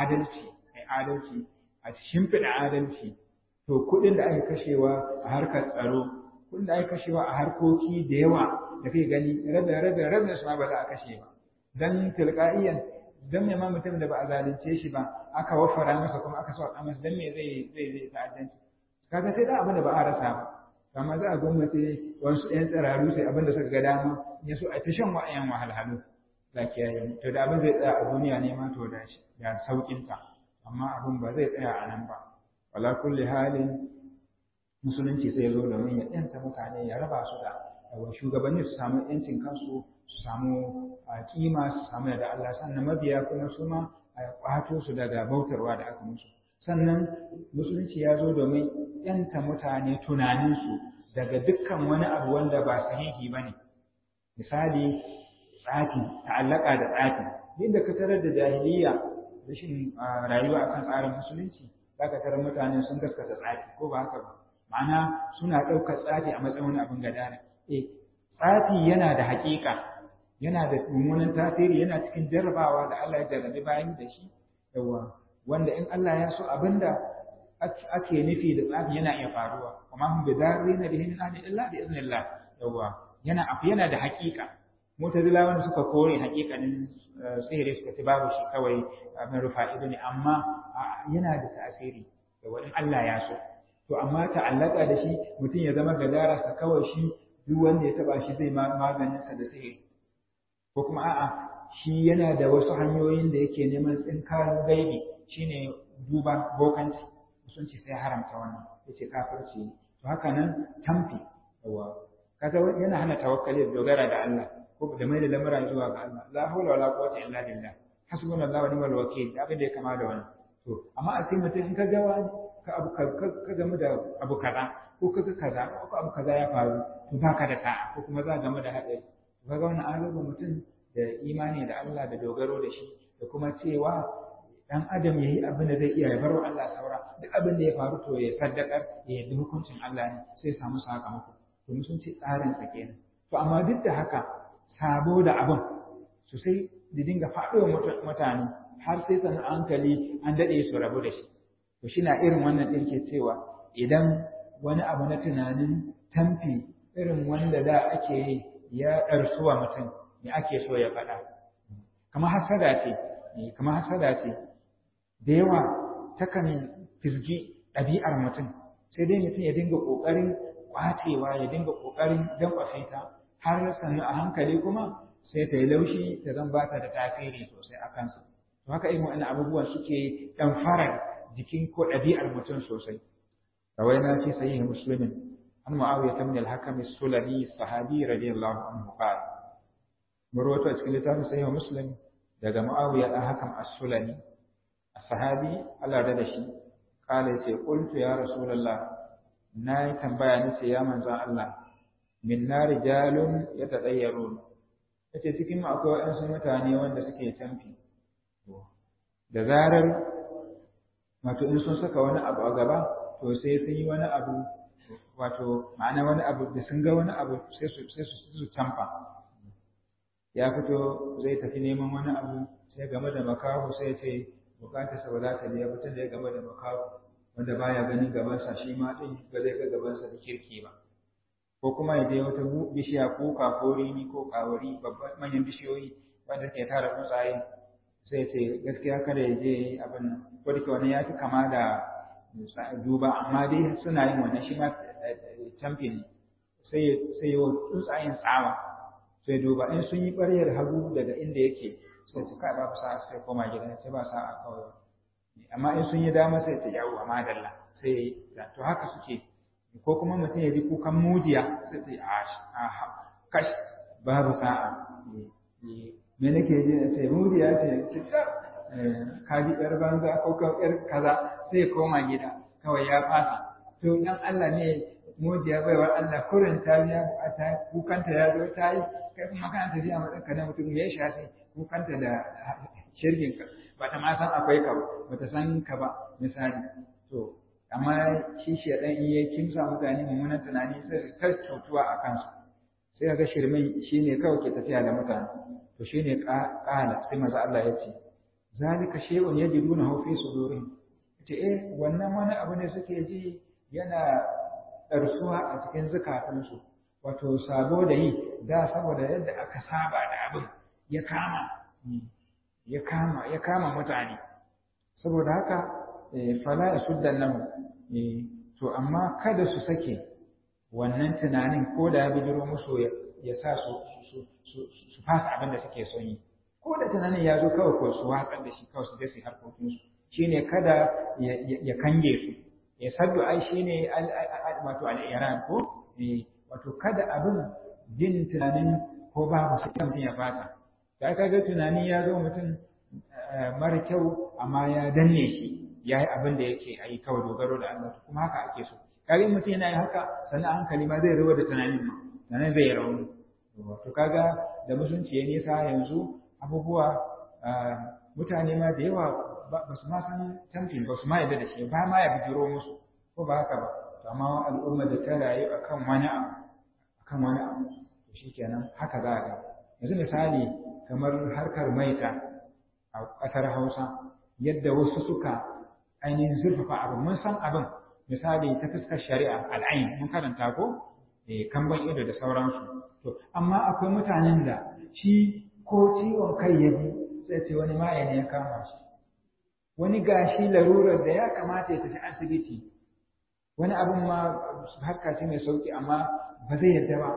adalci a shimfiɗa adalci, to kuɗin da ake kashewa a harkar tsaro, kuɗin da ake kashewa a harkoki da yawa da kai gani rabin su ma ba za a kashe ba. Dan tilqa'iyan, dan mai ma mutum da ba a zalunce shi ba aka wafara masa kuma aka sauka masa, dan me zai ta'addanci? Kaga sai da abin da ba a rasa ba. Amma za a gwamnati wasu ƴan tsiraru sai abin da suka ga dama ya so a ta shan wa'ayan wahalhalu. Lakiyayi to da abin zai tsaya a duniya ne ma to da sauƙinta, amma abin ba zai tsaya a nan ba. Wala kulli halin musulunci sai zo domin ya yanta mutane, ya raba su da shugabanni su samu yancin kansu, su samu kima, su samu da Allah, sannan mabiya kuma su ma a kwato su daga bautarwa da aka musu. Sannan musulunci ya zo domin yanta mutane tunaninsu daga dukkan wani abu wanda ba sahihi ba ne. Misali tsafi, ta'allaka da tsafi. Duk da ka tarar da jahiliya, rashin rayuwa akan tsarin musulunci, za ka tarar mutane sun gaskata tsafi, ko ba haka ba? Ma'ana suna ɗaukar tsafi a matsayin wani abin gadara. Tsafi yana da haƙiƙa, yana da mummunan tasiri, yana cikin jarrabawa da Allah ya jarrabe bayan da shi, yawa, wanda in Allah ya so abinda ake nufi da tsafi yana iya faruwa, kuma hum bi darrina bihi min ahli illa bi iznillah, yawa, yana da haƙiƙa. Mu'tazila wanda suka kore haƙiƙanin sihiri suka ce babu shi, kawai abin rufa'ido ne, amma yana da tasiri, yawa, in Allah ya so. To amma ta'allaka da shi mutum ya zama gadara sa kawai shi duk wanda ya taba shi zai maganin sa da sihiri, ko kuma a'a shi yana da wasu hanyoyin da yake neman tsinkarin gaibi, shine duba bokanci, musulunci sai haramta wannan, yace kafirci ne. To haka nan tamfi, yawa, kaga yana hana tawakkali da dogara da Allah, ko da mai da lamura zuwa ga Allah, la hawla wala quwwata illa billah, hasbunallahu wa ni'mal wakeel, abin da ya kama da wannan. To amma a cikin mutum in ka ga ka gamu da abu kaza, ko kaga kaza, ko abu kaza ya faru, to baka da ta'a, ko kuma za ka gamu da haɗari. Kaga wannan an raba mutum da imani da Allah da dogaro da shi, da kuma cewa dan adam yayi abin da zai iya ya bar wa Allah saura, duk abin da ya faru to ya saddakar, ya yi hukuncin Allah ne, sai samu sakamako. To mun ce tsarin sa kenan. To amma duk da haka sabo da abin su sai da dinga faɗo mutane har sai sanin hankali an daɗe su rabu da shi. To shi na irin wannan ɗin ke cewa idan wani abu na tunanin tamfi irin wanda da ake yi ya ɗarsuwa mutum, me ake so ya faɗa. Kamar hasada ce, da yawa takan fizgi ɗabi'ar mutum, sai dai mutum ya dinga ƙoƙarin ƙwacewa, ya dinga ƙoƙarin dankwafe ta, har sannu a hankali kuma sai ta yi laushi ta zan ba ta da tasiri sosai a kansa. To haka irin waɗannan abubuwan suke ɗan fara jikin ko ɗabi'ar mutum sosai. Rawaina fi sahih Muslim an Muawiya ibn al-Hakam as-Sulami sahabi radiyallahu anhu qala. Marwato a cikin littafin sahih Muslim daga Muawiya dan Hakam as-Sulami as-sahabi Allah da shi qala yace qultu ya Rasulullah, na yi tambaya nace ya manzon Allah, minna rijalun yatadayyarun, yace cikin mu akwai waɗansu mutane wanda suke tamfi, da zarar wato in sun saka wani abu a gaba to sai sun yi wani abu, wato ma'ana wani abu da sun ga wani abu sai su tamfa. Ya fito zai tafi neman wani abu sai game da makaho sai ce bukatarsa ba za ta biya ba tunda ya gaba da makaho wanda baya ganin gabansa shi ma din ba zai ga gabansa da kirki ba. Ko kuma ya je wata bishiya ko rini ko kawari babban manyan bishiyoyi wanda ke tara tsuntsaye sai ce gaskiya kada ya je abin nan ko da wani ya fi kama da duba amma dai suna yin wannan shi ma champion sai yi wa tsuntsayen tsawa sai duba in sun yi ɓaryar hagu daga inda yake sai su kai babu sa'a sai koma gida sai ba sa'a kawai amma in sun yi dama sai ta yawo a madalla sai to haka suke. Ko kuma mutum ya ji kukan mujiya sai ta yi kash babu sa'a me nake ji sai mujiya ce ka ji yar banza ko ka yar kaza sai koma gida kawai ya fasa. To dan Allah ne mujiya baiwar Allah kurin ta biya bukata kukanta ya zo ta yi kai kuma kana tafiya matsanka na mutum ya shafi kukanta da shirgin ka ba ta ma san akwai ka ba ta san ka ba misali. To amma shi shedan in ya kimsa mutane mummunan tunani sai ta cutuwa a kansu sai ga shirmin shine kawai ke tafiya da mutane. To shine qala sai manzo Allah ya ce zalika shay'un yajidunahu fi sudurihim ce wannan wani abu ne suke ji yana ɗarsuwa a cikin zukatansu wato sabo da yi da saboda yadda aka saba da abin ya kama mutane saboda haka fala yasuddan lahu to amma kada su sake wannan tunanin ko da ya bijiro musu ya sa su fasa abin da suke son yi ko da tunanin ya zo kawai ko su watsar da shi kawai su je su harkokinsu shine kada ya kange su ya saddu ai shine wato al-iran ko wato kada abin jin tunanin ko babu su kan ya fata da kaga tunani ya zo mutum mara kyau amma ya danne shi yayi abin da yake ayi kawai dogaro da Allah kuma haka ake so kage mutum yana yin haka sannan hankali ma zai rubuta tunanin ma sannan zai rauni to kaga da musulunci ya nisa yanzu abubuwa mutane ma da yawa ba su ma san tamkin ba su ma yadda da shi ba ma ya bijiro musu ko ba haka ba to amma al'umma da ta rayu akan wani abu to shikenan haka za ga yanzu misali kamar harkar maita a ƙasar Hausa yadda wasu suka ainihin zurfafa abin mun san abin misali ta fuskar shari'a al'ain mun karanta ko kamban ido da sauransu to amma akwai mutanen da shi ko ciwon kai ya ji sai ce wani maye ne ya kama shi wani gashi larurar da ya kamata ya tafi asibiti wani abin ma harka ce mai sauki amma ba zai yarda ba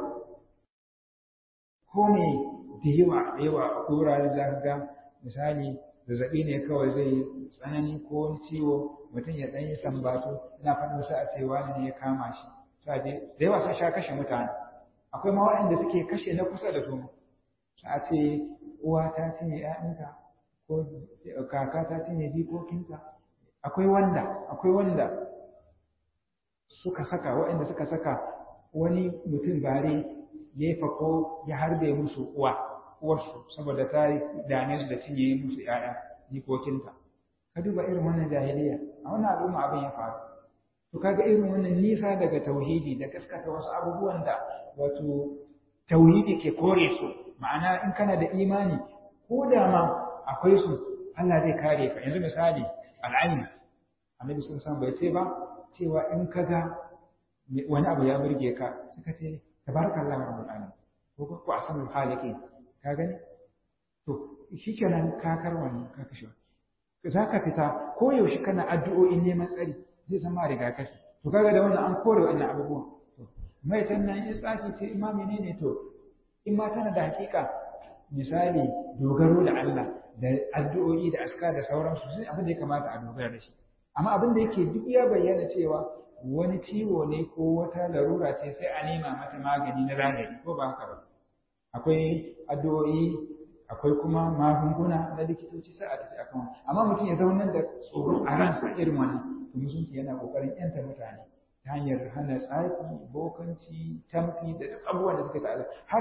ko me da yawa a wurare za ga misali zazzaɓi ne kawai zai tsanani ko wani ciwo mutum ya ɗan yi sambato ina faɗin sa a ce wani ne ya kama shi da yawa sun sha kashe mutane akwai ma waɗanda suke kashe na kusa da su a ce uwa ta cinye ‘ya'yanta ko kaka ta cinye jikokinta akwai wanda suka saka waɗanda suka saka wani mutum bare ya yi fako ya harbe musu uwarsu saboda ta dame su da cinye musu ‘ya'ya jikokinta ka duba irin wannan jahiliya a wannan al'umma abin ya faru to kaga irin wannan nisa daga tauhidi da gaskata wasu abubuwan da wato tauhidi ke kore su ma'ana in kana da imani ko da ma akwai su Allah zai kare ka yanzu misali al'ain annabi sun san bai ce ba cewa in ka ga wani abu ya burge ka suka ce tabarakallahu rabbul alamin ko ahsanul khaliqin ka gani to shikenan ka karwani ka kashe za ka fita ko yaushe kana addu'o'in neman tsari zai zama rigakafi to kaga da wannan an kore wannan abubuwan mai tannan in tsafi ce imami ne to in ma tana da hakika misali dogaro da Allah da addu'o'i da aska da sauransu sai abin da ya kamata a dogara da shi amma abin da yake duk ya bayyana cewa wani ciwo ne ko wata larura ce sai a nema mata magani na zahiri ko ba haka ba akwai addu'o'i akwai kuma magunguna na likitoci sai a tafi akan amma mutum ya zauna da tsoro a ransa irin wannan to musulunci yana kokarin yanta mutane ta hanyar hana tsafi bokanci tamfi da duk abubuwan da suka ta'ala har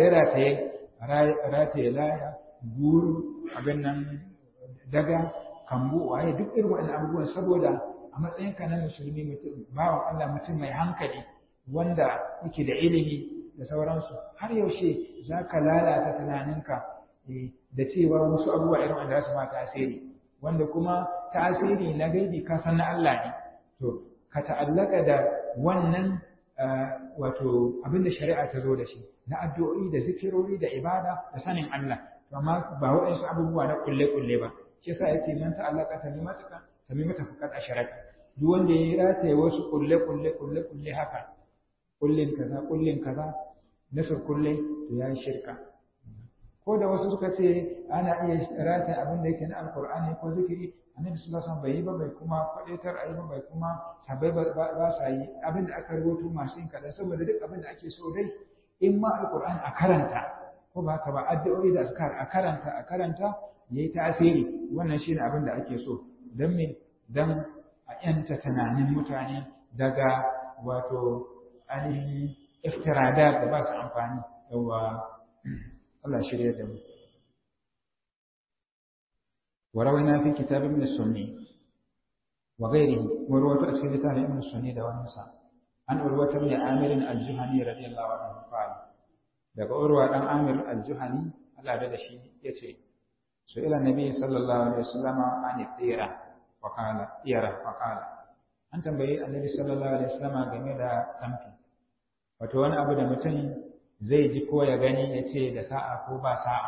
rataye laya guru abin nan daga kambu waye duk irin waɗannan abubuwan saboda a matsayin ka na musulmi mutum bawan Allah mutum mai hankali wanda yake da ilimi da sauransu har yaushe za ka lalata tunaninka da cewa wasu abubuwa irin wanda za su ma tasiri wanda kuma tasiri na gaibi ka san na Allah ne to ka ta'allaka da wannan wato abinda shari'a ta zo da shi na addu'o'i da zikirori da ibada da sanin Allah to amma ba waɗansu abubuwa na kulle ba shi yasa yake man ta'allaka tamimata faqat asharaka duk wanda ya rataye wasu kulle haka kullin kaza nasar kulle to ya shirka ko da wasu suka ce ana iya rataye abin da yake na alqur'ani ko zikiri annabi sallallahu alaihi wasallam bai yi ba bai kuma kwadaitar ayi ba bai kuma sabai ba sa yi abin da aka rubuto masu yin kaza saboda duk abin da ake so dai in ma alqur'ani a karanta ko ba haka ba addu'o'i da azkar a karanta yayi tasiri wannan shine abin da ake so dan me dan a yanta tunanin mutane daga wato ainihin iftirada da ba su amfani yawa Allah shirya da mu وروينا في كتاب ابن السني وغيره وروى في كتاب ابن السني والنساء عن عروة بن عامر الجهني رضي الله عنه قال daga urwa dan Amir al-Juhani Allah da shi yace so ila nabi sallallahu alaihi wasallam an tsira wa qala an tambayi annabi sallallahu alaihi wasallam game da tamfi wato wani abu da mutum zai ji ko ya gani yace da sa'a ko ba sa'a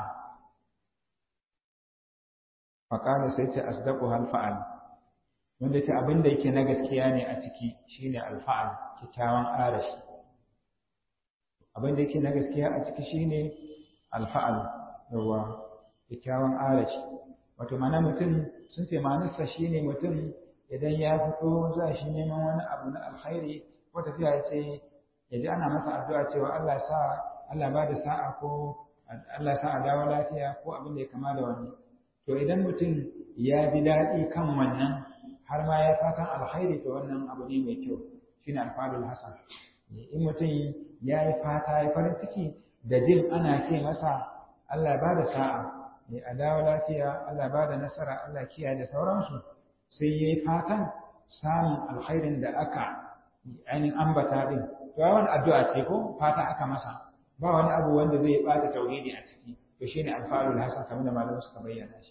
fa qala sai ce asdaqu al-fa'al wanda ce abin da yake na gaskiya ne a ciki shine al-fa'al kikkiawan arashi abin da yake na gaskiya a ciki shine alfa'al yawa kyakkyawan arashi wato mana mutum sun ce manarsa shine mutum idan ya fito za shi neman wani abu na alkhairi ko tafiya ya ce ya ji ana masa addu'a cewa Allah ba da sa'a ko Allah sa a dawo lafiya ko abin da ya kama da wani to idan mutum ya ji daɗi kan wannan har ma ya fatan alkhairi to wannan abu ne mai kyau shine alfa'alul hasan in mutum ya yi fata ya farin ciki da jin ana ce masa Allah ba da sa'a mai adawa lafiya Allah ba da nasara Allah kiyaye da sauransu sai ya yi fatan samun alkhairin da aka ainihin ambata din to ya wani addu'a ce ko fata aka masa ba wani abu wanda zai bata tauhidi a ciki to shine alfa'alul hasan kamar da malamu suka bayyana shi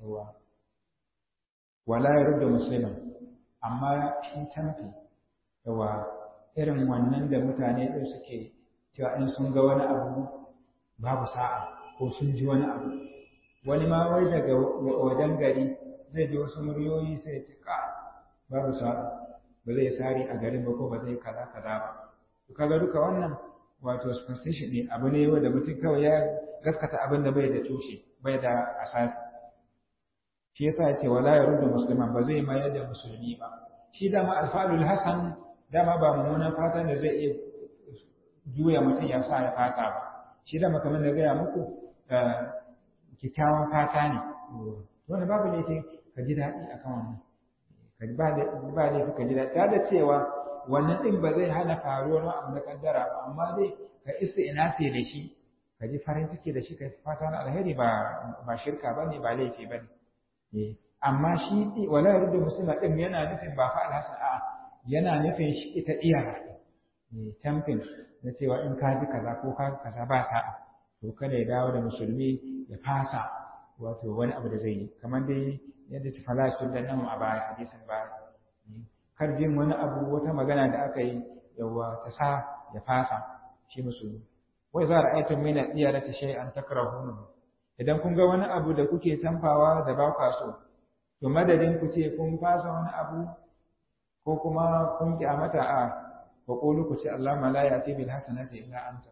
wala yaruddu musliman amma shi tamfi yawa irin wannan da mutane ɗin suke cewa in sun ga wani abu babu sa'a ko sun ji wani abu wani ma wai daga wajen gari zai ji wasu muryoyi sai ya ka babu sa'a ba zai sari a garin ba ko ba zai kaza ba to kaga duka wannan wato superstition ne abu ne wanda mutum kawai ya gaskata abin da bai da tushe bai da asasi shi yasa ya ce wala yaruddu musliman ba zai mayar da musulmi ba shi dama alfa'alul hasan dama ba mummunan fatan da zai iya juya mutum ya sa ya fata ba shi dama kamar da gaya muku kyakkyawan fata ne wanda babu ne ka ji daɗi akan wannan ba ne ka ji daɗi ta da cewa wannan ɗin ba zai hana faruwar abu na kaddara ba amma dai ka isa ina ce da shi ka ji farin ciki da shi ka fata na alheri ba shirka ba ne ba laifi ba ne amma shi wala yaruddu muslima ɗin yana nufin ba fa alhasan a'a yana nufin shi ita iyara tamfin na cewa in ka ji kaza ko ka kaza ba sa'a to kada ya dawo da musulmi ya fasa wato wani abu da zai yi kamar dai yadda ta falashin da nan a baya hadisin baya kar jin wani abu wata magana da aka yi yawa ta sa ya fasa shi musulmi wai za ra'aytum min al-iyarati shay'an takrahuna idan kun ga wani abu da kuke tamfawa da ba kwa so to madadin ku ce kun fasa wani abu ko kuma kun kyamata a wa qulu ku ce Allah la ya'ti bil hasanati illa anta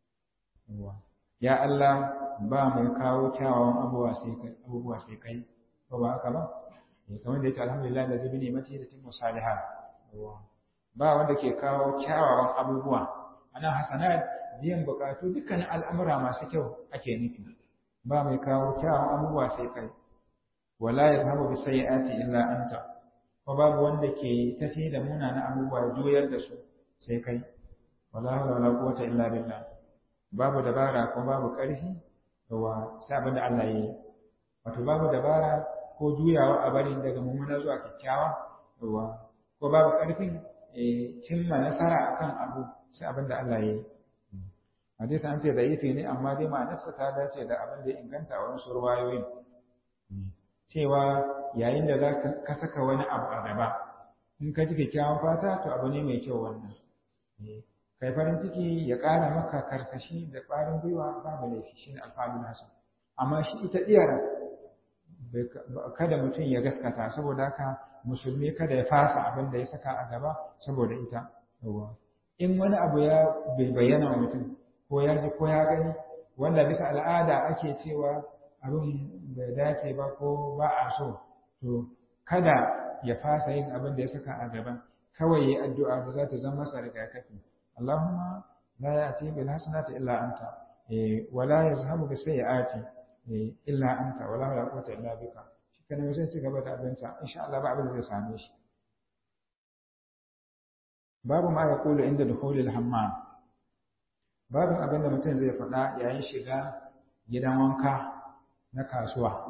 ya Allah ba mai kawo kyawawan abubuwa sai kai ko ba haka ba kamar da yake alhamdulillah da zubi ne mace da timmu salihan ba wanda ke kawo kyawawan abubuwa ana hasanat biyan bukatu dukkanin al'amura masu kyau ake nufi ba mai kawo kyawawan abubuwa sai kai wala yadhhabu bi sayyi'ati illa anta ko babu wanda ke tafi da munanan abubuwa juyar da su sai kai wala hawla wala quwwata illa billah babu dabara ko babu ƙarfi wa sai abin da Allah ya yi wato babu dabara ko juyawa a barin daga mummuna zuwa kyakkyawa ko babu ƙarfin cimma nasara akan abu sai abin da Allah ya yi hadisi an ce da'ifi ne amma dai ma'anarsa ta dace da abin da ya inganta a wasu ruwayoyin cewa yayin da za ka saka wani abu a gaba in ka ji kyakkyawan fata to abu ne mai kyau wannan kai farin ciki ya ƙara maka karsashi da ƙwarin gwiwa babu laifi shine alfa'alul hasan amma shi ita diyar kada mutum ya gaskata saboda haka musulmi kada ya fasa abin da ya saka a gaba saboda ita in wani abu ya bayyana wa mutum ko ya ji ko ya gani wanda bisa al'ada ake cewa abin bai dace ba ko ba a so to kada ya fasa yin abin da ya saka a gaba kawai yi addu'a da za ta zama masa rigakafi Allahumma la ya'ti bil hasanati illa anta wa la yazhabu bis sayyi'ati illa anta wa la quwwata illa bika shikenan sai ci gaba da abinsa insha Allah ba abin da zai same shi babu ma yaqulu inda dukhulil hammam babu abin da mutum zai faɗa yayin shiga gidan wanka na kasuwa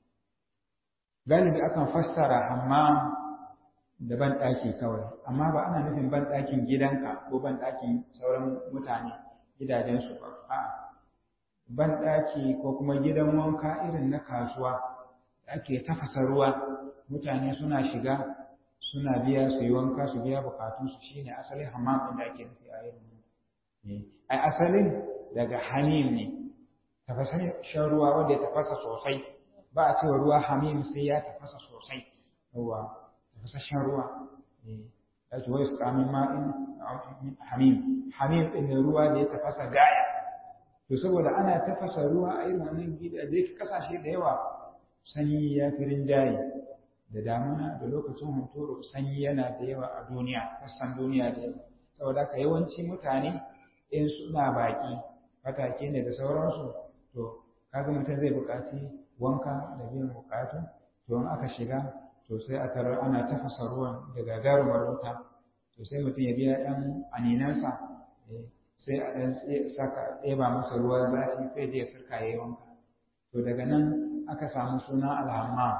galibi akan fassara hammam da banɗaki kawai amma ba ana nufin banɗakin gidanka ko banɗakin sauran mutane gidajensu ba a'a banɗaki ko kuma gidan wanka irin na kasuwa da ake tafasa ruwa mutane suna shiga suna biya su yi wanka su biya bukatunsu shine asalin hammam ɗin da ake nufi a irin ai asalin daga hamim ne tafasashen ruwa wanda ya tafasa sosai ba a cewa ruwa hamim sai ya tafasa sosai yawa tafasashen ruwa da ke wai tsamin ma'in hamim ɗin ne ruwa da ya tafasa gaya to saboda ana tafasa ruwa a irin wannan gida da yake kasashe da yawa sanyi ya fi rinjaye da damuna da lokacin hunturu sanyi yana da yawa a duniya sassan duniya da yawa saboda ka yawanci mutane in suna baƙi fatake ne da sauransu to kaga mutum zai buƙaci wanka da biyan buƙatu to in aka shiga to sai a tarar ana tafasa ruwan da gagarumar wuta to sai mutum ya biya ɗan aninansa sai a ɗan saka ɗeba masa ruwan zafi sai je ya sirka ya yi wanka to daga nan aka samu suna alhamma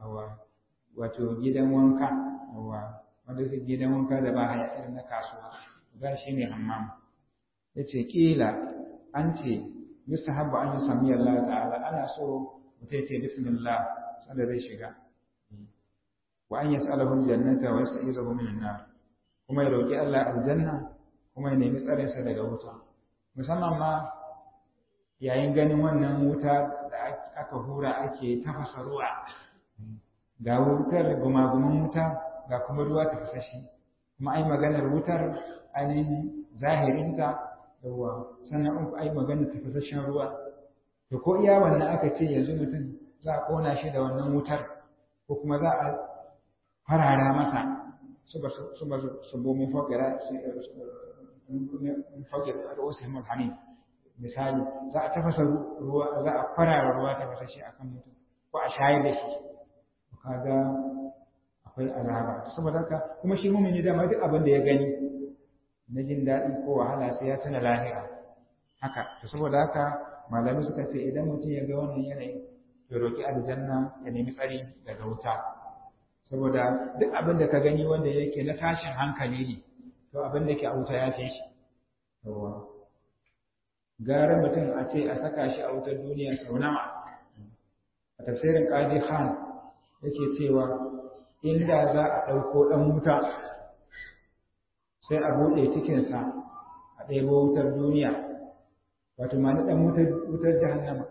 wato gidan wanka wanda su gidan wanka da ba haya irin na kasuwa ga shi ne hammam ya ce ƙila an ce yustahabbu an yi sami Allah ta'ala ana so mutum ya ce bismillah sanda zai shiga wa an yas'alahu aljannata wa yasta'izahu min an-nar kuma ya roki Allah aljanna kuma ya nemi tsarinsa daga wuta musamman ma yayin ganin wannan wuta da aka hura ake tafasa ruwa ga wutar gumagumin wuta ga kuma ruwa tafasashi kuma ai maganar wutar ainihin zahirinta yawa sannan in ai maganar tafasashen ruwa to ko iya wannan aka ce yanzu mutum za a kona shi da wannan wutar ko kuma za a farara masa su bomin fakira ru'usihim al-hamim misali za a tafasa ruwa za a farara ruwa tafasa shi akan mutum ko a shayar da shi kaga akwai azaba saboda haka kuma shi mumini da ma duk abin da ya gani na jin daɗi ko wahala sai ya tana lahira haka to saboda haka malami suka ce idan mutum ya ga wannan yanayi to roki aljanna ya nemi tsari daga wuta saboda duk abin da ka gani wanda yake na tashin hankali ne to abin da ke a wuta ya fi shi yawa gara mutum a ce a saka shi a wutar duniya sau nawa a tafsirin qadi khan yake cewa inda za a ɗauko ɗan wuta sai a buɗe cikinsa a ɗebo wutar duniya wato ma na ɗan wutar jahannama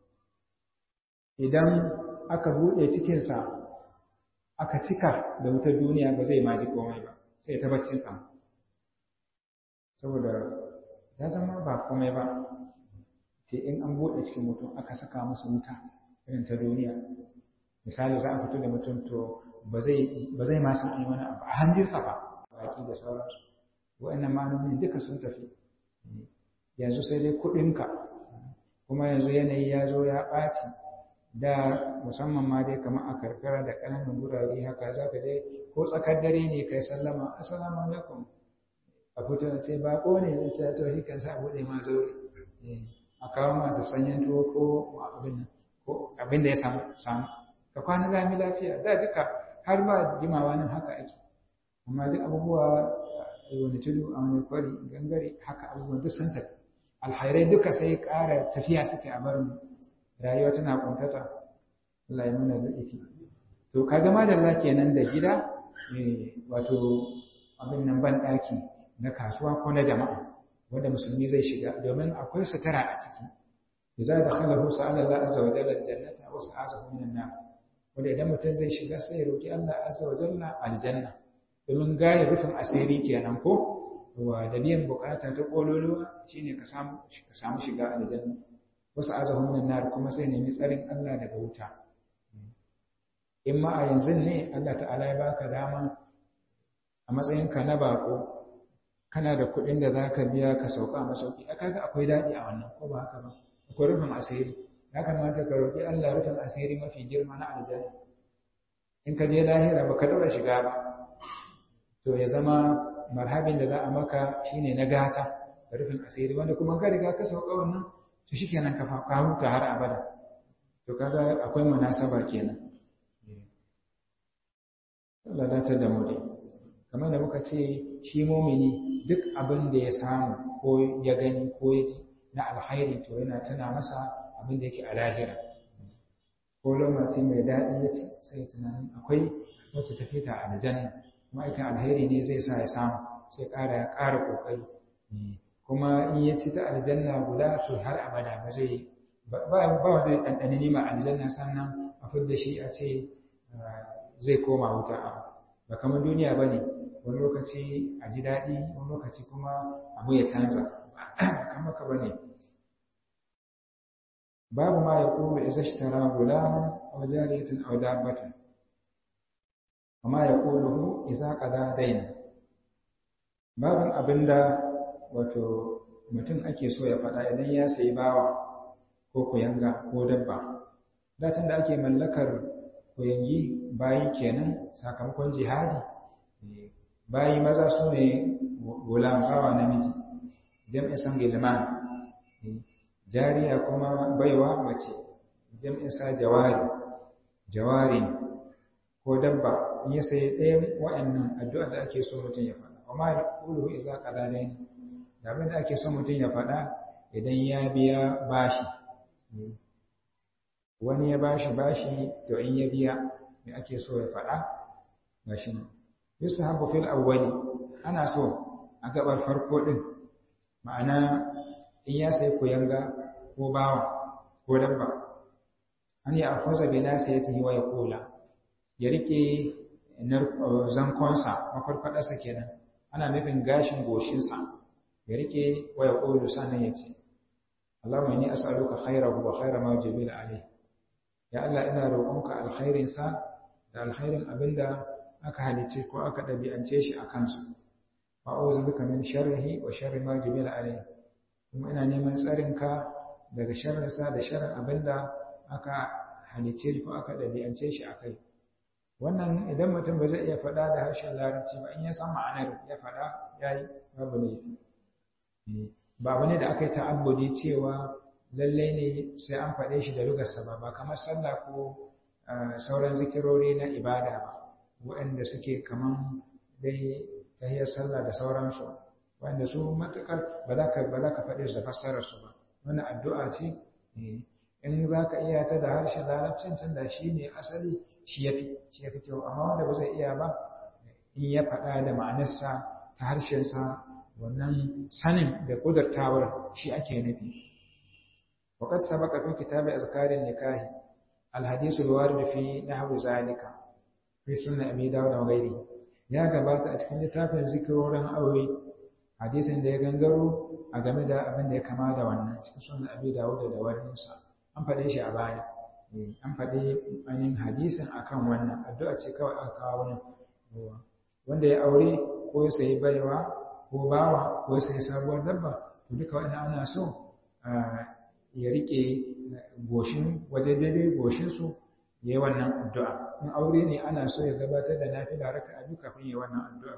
idan aka buɗe cikinsa aka cika da wutar duniya ba zai maji komai ba sai ta baccin sa saboda ya zama ba komai ba sai in an buɗe cikin mutum aka saka masa wuta irin ta duniya misali za a fito da mutum to ba zai ma san wani abu a hanjinsa ba baki da sauransu wa'annan ma'anonin duka sun tafi yanzu sai dai kuɗinka kuma yanzu yanayi ya zo ya ɓaci da musamman ma dai kamar a karkara da ƙananan gurare haka za ka je ko tsakar dare ne kai sallama assalamu alaikum a fito da ce bako ne zai ce to shi kan sa buɗe ma zaure a kawo masu sanyin tuwo ko abin da ya samu ka kwana lami lafiya da duka har ba jimawa nan haka ake amma duk abubuwa wani tudu a wani kwari gangare haka abubuwan duk sun tafi alhairai duka sai ƙara tafiya suke a barin rayuwa tana kuntata Allah ya nuna zaifi to kaga madalla kenan da gida wato abin nan ban daki na kasuwa ko na jama'a wanda musulmi zai shiga domin akwai sutura a ciki idza dakhalahu sa'ala Allah azza wa jalla aljannata wa sa'azahu minan nar wanda idan mutum zai shiga sai ya roki Allah azza wa jalla aljanna domin gane rufin asiri kenan ko wa da biyan bukata ta kololuwa shine ka samu shiga aljanna wa sa'azahu minan nar kuma sai nemi tsarin Allah daga wuta in ma a yanzu ne Allah ta'ala ya baka dama a matsayinka na bako kana da kuɗin da za ka biya ka sauka a masauki aka ga akwai daɗi a wannan ko ba haka ba akwai rufin asiri ya kamata ka roƙi Allah rufin asiri mafi girma na aljanna in ka je lahira ba ka taɓa shiga ba to ya zama marhabin da za a maka shine na gata da rufin asiri wanda kuma ka riga ka sauka wannan to shikenan ka huta har abada to kaga akwai munasaba kenan Allah da ta da mu dai kamar da muka ce shi mumini duk abin da ya samu ko ya gani ko ya ji na alkhairi to yana tuna masa abin da yake a lahira ko lokaci mai daɗi ya ci sai tunanin akwai wacce ta fita a aljanna kuma aikin alkhairi ne zai sa ya samu sai ya ƙara ƙoƙari kuma in ya ci ta aljanna guda to har abada ba zai zai ɗanɗani nima aljanna sannan a fidda shi a ce zai koma wuta ba kamar duniya ba ne wani lokaci a ji daɗi wani lokaci kuma abu ya canza kamar ka ba ne babu ma ya ƙuru iza shi tara gulaman a jariyatin a dabbatin amma ya ƙuru iza ƙada daina babin abin da wato mutum ake so ya faɗa idan ya sayi bawa ko kuyanga ko dabba dacin da ake mallakar kuyangi bayi kenan sakamakon jihadi bayi maza su ne gulam bawa namiji jam'in san gilman jariya kuma baiwa mace jam'in sa jawari ko dabba in ya sai ɗayan wa'annan addu'a da ake so mutum ya faɗa amma ya ƙulu iza ƙadadain da abin da ake so mutum ya faɗa idan ya biya bashi wani ya bashi to in ya biya me ake so ya faɗa gashi nan yusahabu fil awwali ana so a gabar farko din ma'ana in ya sai kuyanga ko bawa ko dabba an ya afuza bi nasiyatihi wa yaqula ya rike zankonsa mafarfadarsa kenan ana nufin gashin goshinsa ya rike wa yaqulu sanan yace Allahumma inni as'aluka khayrahu wa khayra ma jibila alayhi ya Allah ina roƙonka alkhairinsa da alkhairin abinda aka halice ko aka ɗabi'ance shi a kansu wa auzu bika min sharrihi wa sharri ma jibila alayhi kuma ina neman tsarinka daga sharrinsa da sharrin abinda aka halice shi ko aka ɗabi'ance shi akai wannan idan mutum ba zai iya faɗa da harshen larabci ba in ya san ma'anar ya faɗa yayi babu laifi ba abu ne da aka yi ta'abbudi cewa lallai ne sai an faɗe shi da lugarsa ba kamar sallah ko sauran zikirori na ibada ba waɗanda suke kaman dai tahiyar sallah da sauransu waɗanda su matuƙar ba za ka faɗe su da fassararsu ba wani addu'a ce in za ka iya ta da harshen larabcin tun da shi ne asali shi ya fi kyau amma wanda ba zai iya ba in ya faɗa da ma'anarsa ta harshensa wannan sanin da ƙudurtawar shi ake nufi وقد سبق في كتاب أذكار النكاح الحديث الوارد في نحو ذلك في سنة أبي داود وغيره يا gabata a cikin littafin zikirorin aure hadisin da ya gangaro a game da abin da ya kama da wannan cikin sunan Abi Dawud da waninsa an faɗe shi a baya an faɗi ainihin hadisin akan wannan addu'a ce kawai aka kawo nan wanda ya aure ko ya sayi baiwa ko bawa ko ya sayi sabuwar dabba to duka wannan ana so ya rike goshin waje daidai goshinsu ya yi wannan addu'a. In aure ne ana so ya gabatar da nafila raka biyu kafin ya yi wannan addu'a.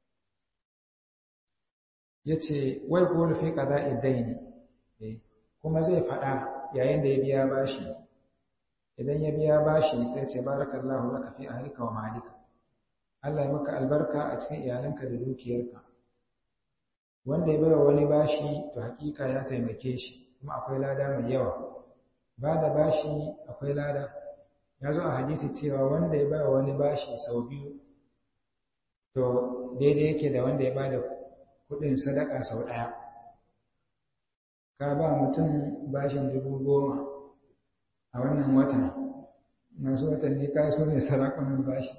Ya ce, wai ƙoli fi ƙaza idai ne, kuma zai faɗa yayin da ya biya bashi. Idan ya biya bashi sai ce, barakallahu laka fi ahlika wa malika. Allah ya maka albarka a cikin iyalanka da dukiyarka. Wanda ya bai wa wani bashi, to hakika ya taimake shi. Kuma akwai lada mai yawa ba da bashi akwai lada ya zo a hadisi cewa wanda ya ba wani bashi sau biyu to daidai yake da wanda ya ba da kuɗin sadaka sau ɗaya. Ka ba mutum bashin 10,000 a wannan wata, masu watanni ka so ne sarakunan bashi.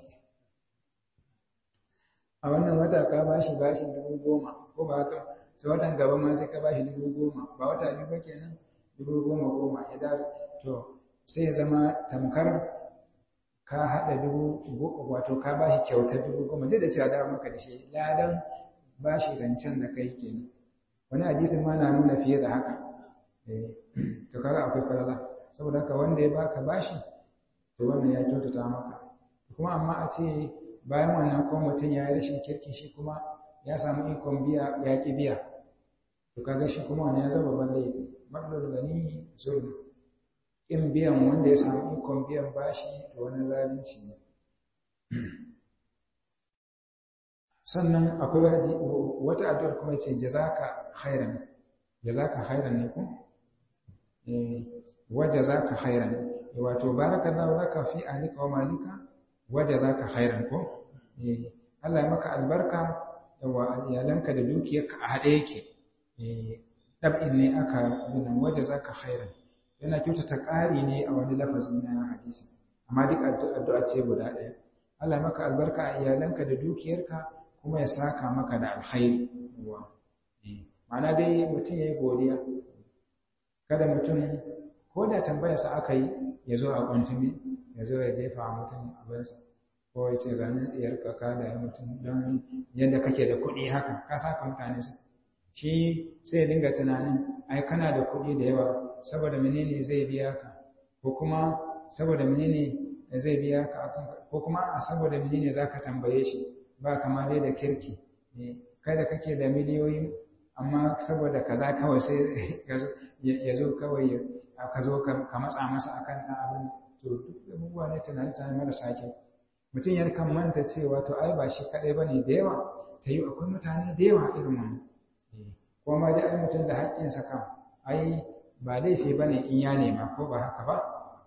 A wannan wata ka bashi bashin 10,000 ko ba haka, sai watan gaba ma sai ka bashi 10,000, ba wata biyu ba kenan 10,000 ya dawo. To sai ya zama tamkar ka haɗa 10,000, wato ka bashi kyautar 10,000 duk da cewa dawo maka da shi ladan bashi rancen da kai kenan. Wani hadisin ma na nuna fiye da haka. To kaga akwai falala, saboda haka wanda ya baka bashi to wannan ya kyautata maka. Kuma amma a ce bayan wannan ko mutum ya yi rashin kirki shi kuma ya samu ikon biya ya ki biya, to kaga shi kuma wannan ya zama babban laifi. Matlul gani zulm, in biyan wanda ya samu ikon biyan bashi to wani zalunci ne. Sannan akwai wata addu'ar kuma ce jazaka khairan ne ko wa jazaka khairan, wato barakallahu laka fi ahlika wa malika wa jazaka khairan ko Allah ya maka albarka wa iyalanka da dukiyarka a hade yake. Dab'in ne aka nuna wa jazaka khairan, yana kyautata ƙari ne a wani lafazin na hadisi, amma duk addu'a ce guda ɗaya. Allah ya maka albarka a iyalanka da dukiyarka kuma ya saka maka da alkhairi. Ma'ana dai mutum ya yi godiya, kada mutum ko da tambayarsa aka yi ya zo a kwantumi, ya zo ya jefa mutum abinsa, ko ya ce ganin tsiyar kaka da mutum don yadda kake da kuɗi haka ka saka mutane su. Shi sai ya dinga tunanin ai kana da kuɗi da yawa, saboda menene zai biya ka, ko kuma saboda menene zai biya ka, ko kuma saboda menene za ka tambaye shi, ba kama dai da kirki. Kai da kake da miliyoyi amma saboda kaza kawai sai ya zo kawai ka zo ka matsa masa akan ɗan abin. To duk abubuwa ne tunani marasa kyau. Mutum ya kan manta cewa to ai ba shi kaɗai ba ne da yawa, ta yi akwai mutane da yawa irin wannan. Kuma ma dai ai mutum da haƙƙinsa kan ai ba laifi ba ne in ya nema, ko ba haka ba.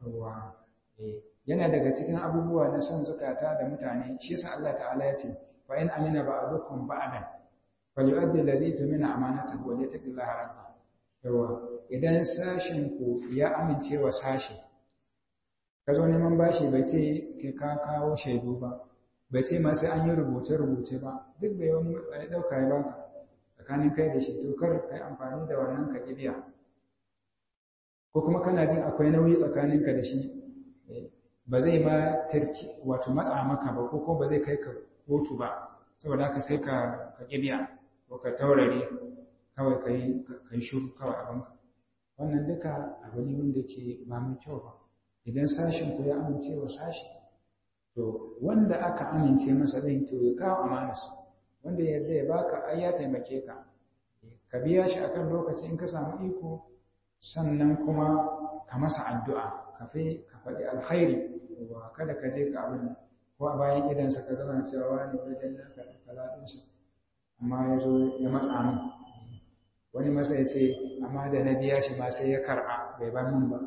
Yana daga cikin abubuwa na son zukata da mutane, shi yasa Allah ta'ala ya ce fa in amina ba'dukum ba'dan falyu'addi allazi tumina amanatahu wa yattaqillaha rabbahu. Yawa idan sashin ku ya amince wa sashi, ka zo neman bashi bai ce ka kawo shaidu ba, bai ce ma sai an yi rubuce ba, duk bai wani ya dauka ya baka tsakanin kai da shi, to kar kai amfani da wannan ka kibiya. Ko kuma kana jin akwai nauyi tsakaninka da shi, ba zai ma wato matsa maka ba, ko ba zai kai ka kotu ba, saboda haka sai ka kibiya ko ka taurare kawai kai shuru kawai abinka. Wannan duka abu ne wanda ke ba mai kyau ba. Idan sashin ku ya amince wa sashi, to wanda aka amince masa din to ya kawo amanarsa, wanda yadda ya baka ai ya taimake ka, ka biya shi akan lokaci in ka samu iko, sannan kuma ka masa addu'a, ka faɗi alkhairi, kada ka je ka abin ko a bayan idansa ka zama cewa wani wajen naka kalaɗinsa amma ya zo ya matsa min. Wani masa ya ce amma da na biya shi ma sai ya karɓa bai bar min ba,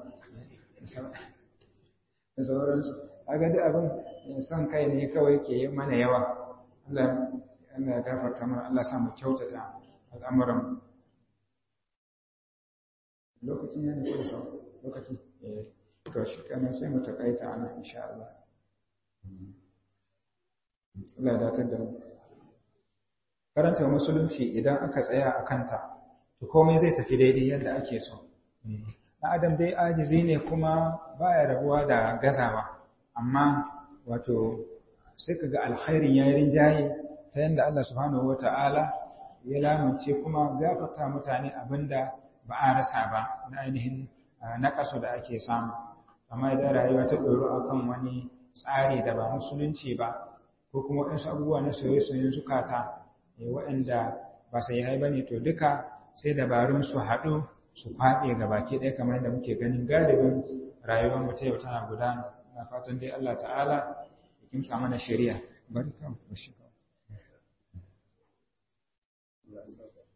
da sauransu. Kaga duk abin son kai ne kawai ke yi mana yawa. Allah ya gafarta mana, Allah sa mu kyautata al'amuran. Lokacin yana da sau lokaci to shi kana sai mu takaita ana insha Allah. Allah ya datar da mu. Karanta musulunci idan aka tsaya a kanta, to komai zai tafi daidai yadda ake so. Na Adam dai ajizi ne kuma baya rabuwa da gazawa, amma wato sai kaga alkhairin yayin rinjaye ta yanda Allah subhanahu wata'ala ya lamunce kuma gafarta mutane abinda ba a rasa ba na ainihin naƙasu da ake samu. Amma idan rayuwa ta ɗoro akan wani tsari da ba musulunci ba, ko kuma waɗansu abubuwa na soye-soyen zukata waɗanda ba sai hai bane, to duka sai dabarun su haɗu su faɗe ga baki ɗaya, kamar yadda muke ganin galibin rayuwar mu ta yau tana gudana. Na fatan dai Allah ta'ala ya kimsa mana shari'a. Barka mu shi.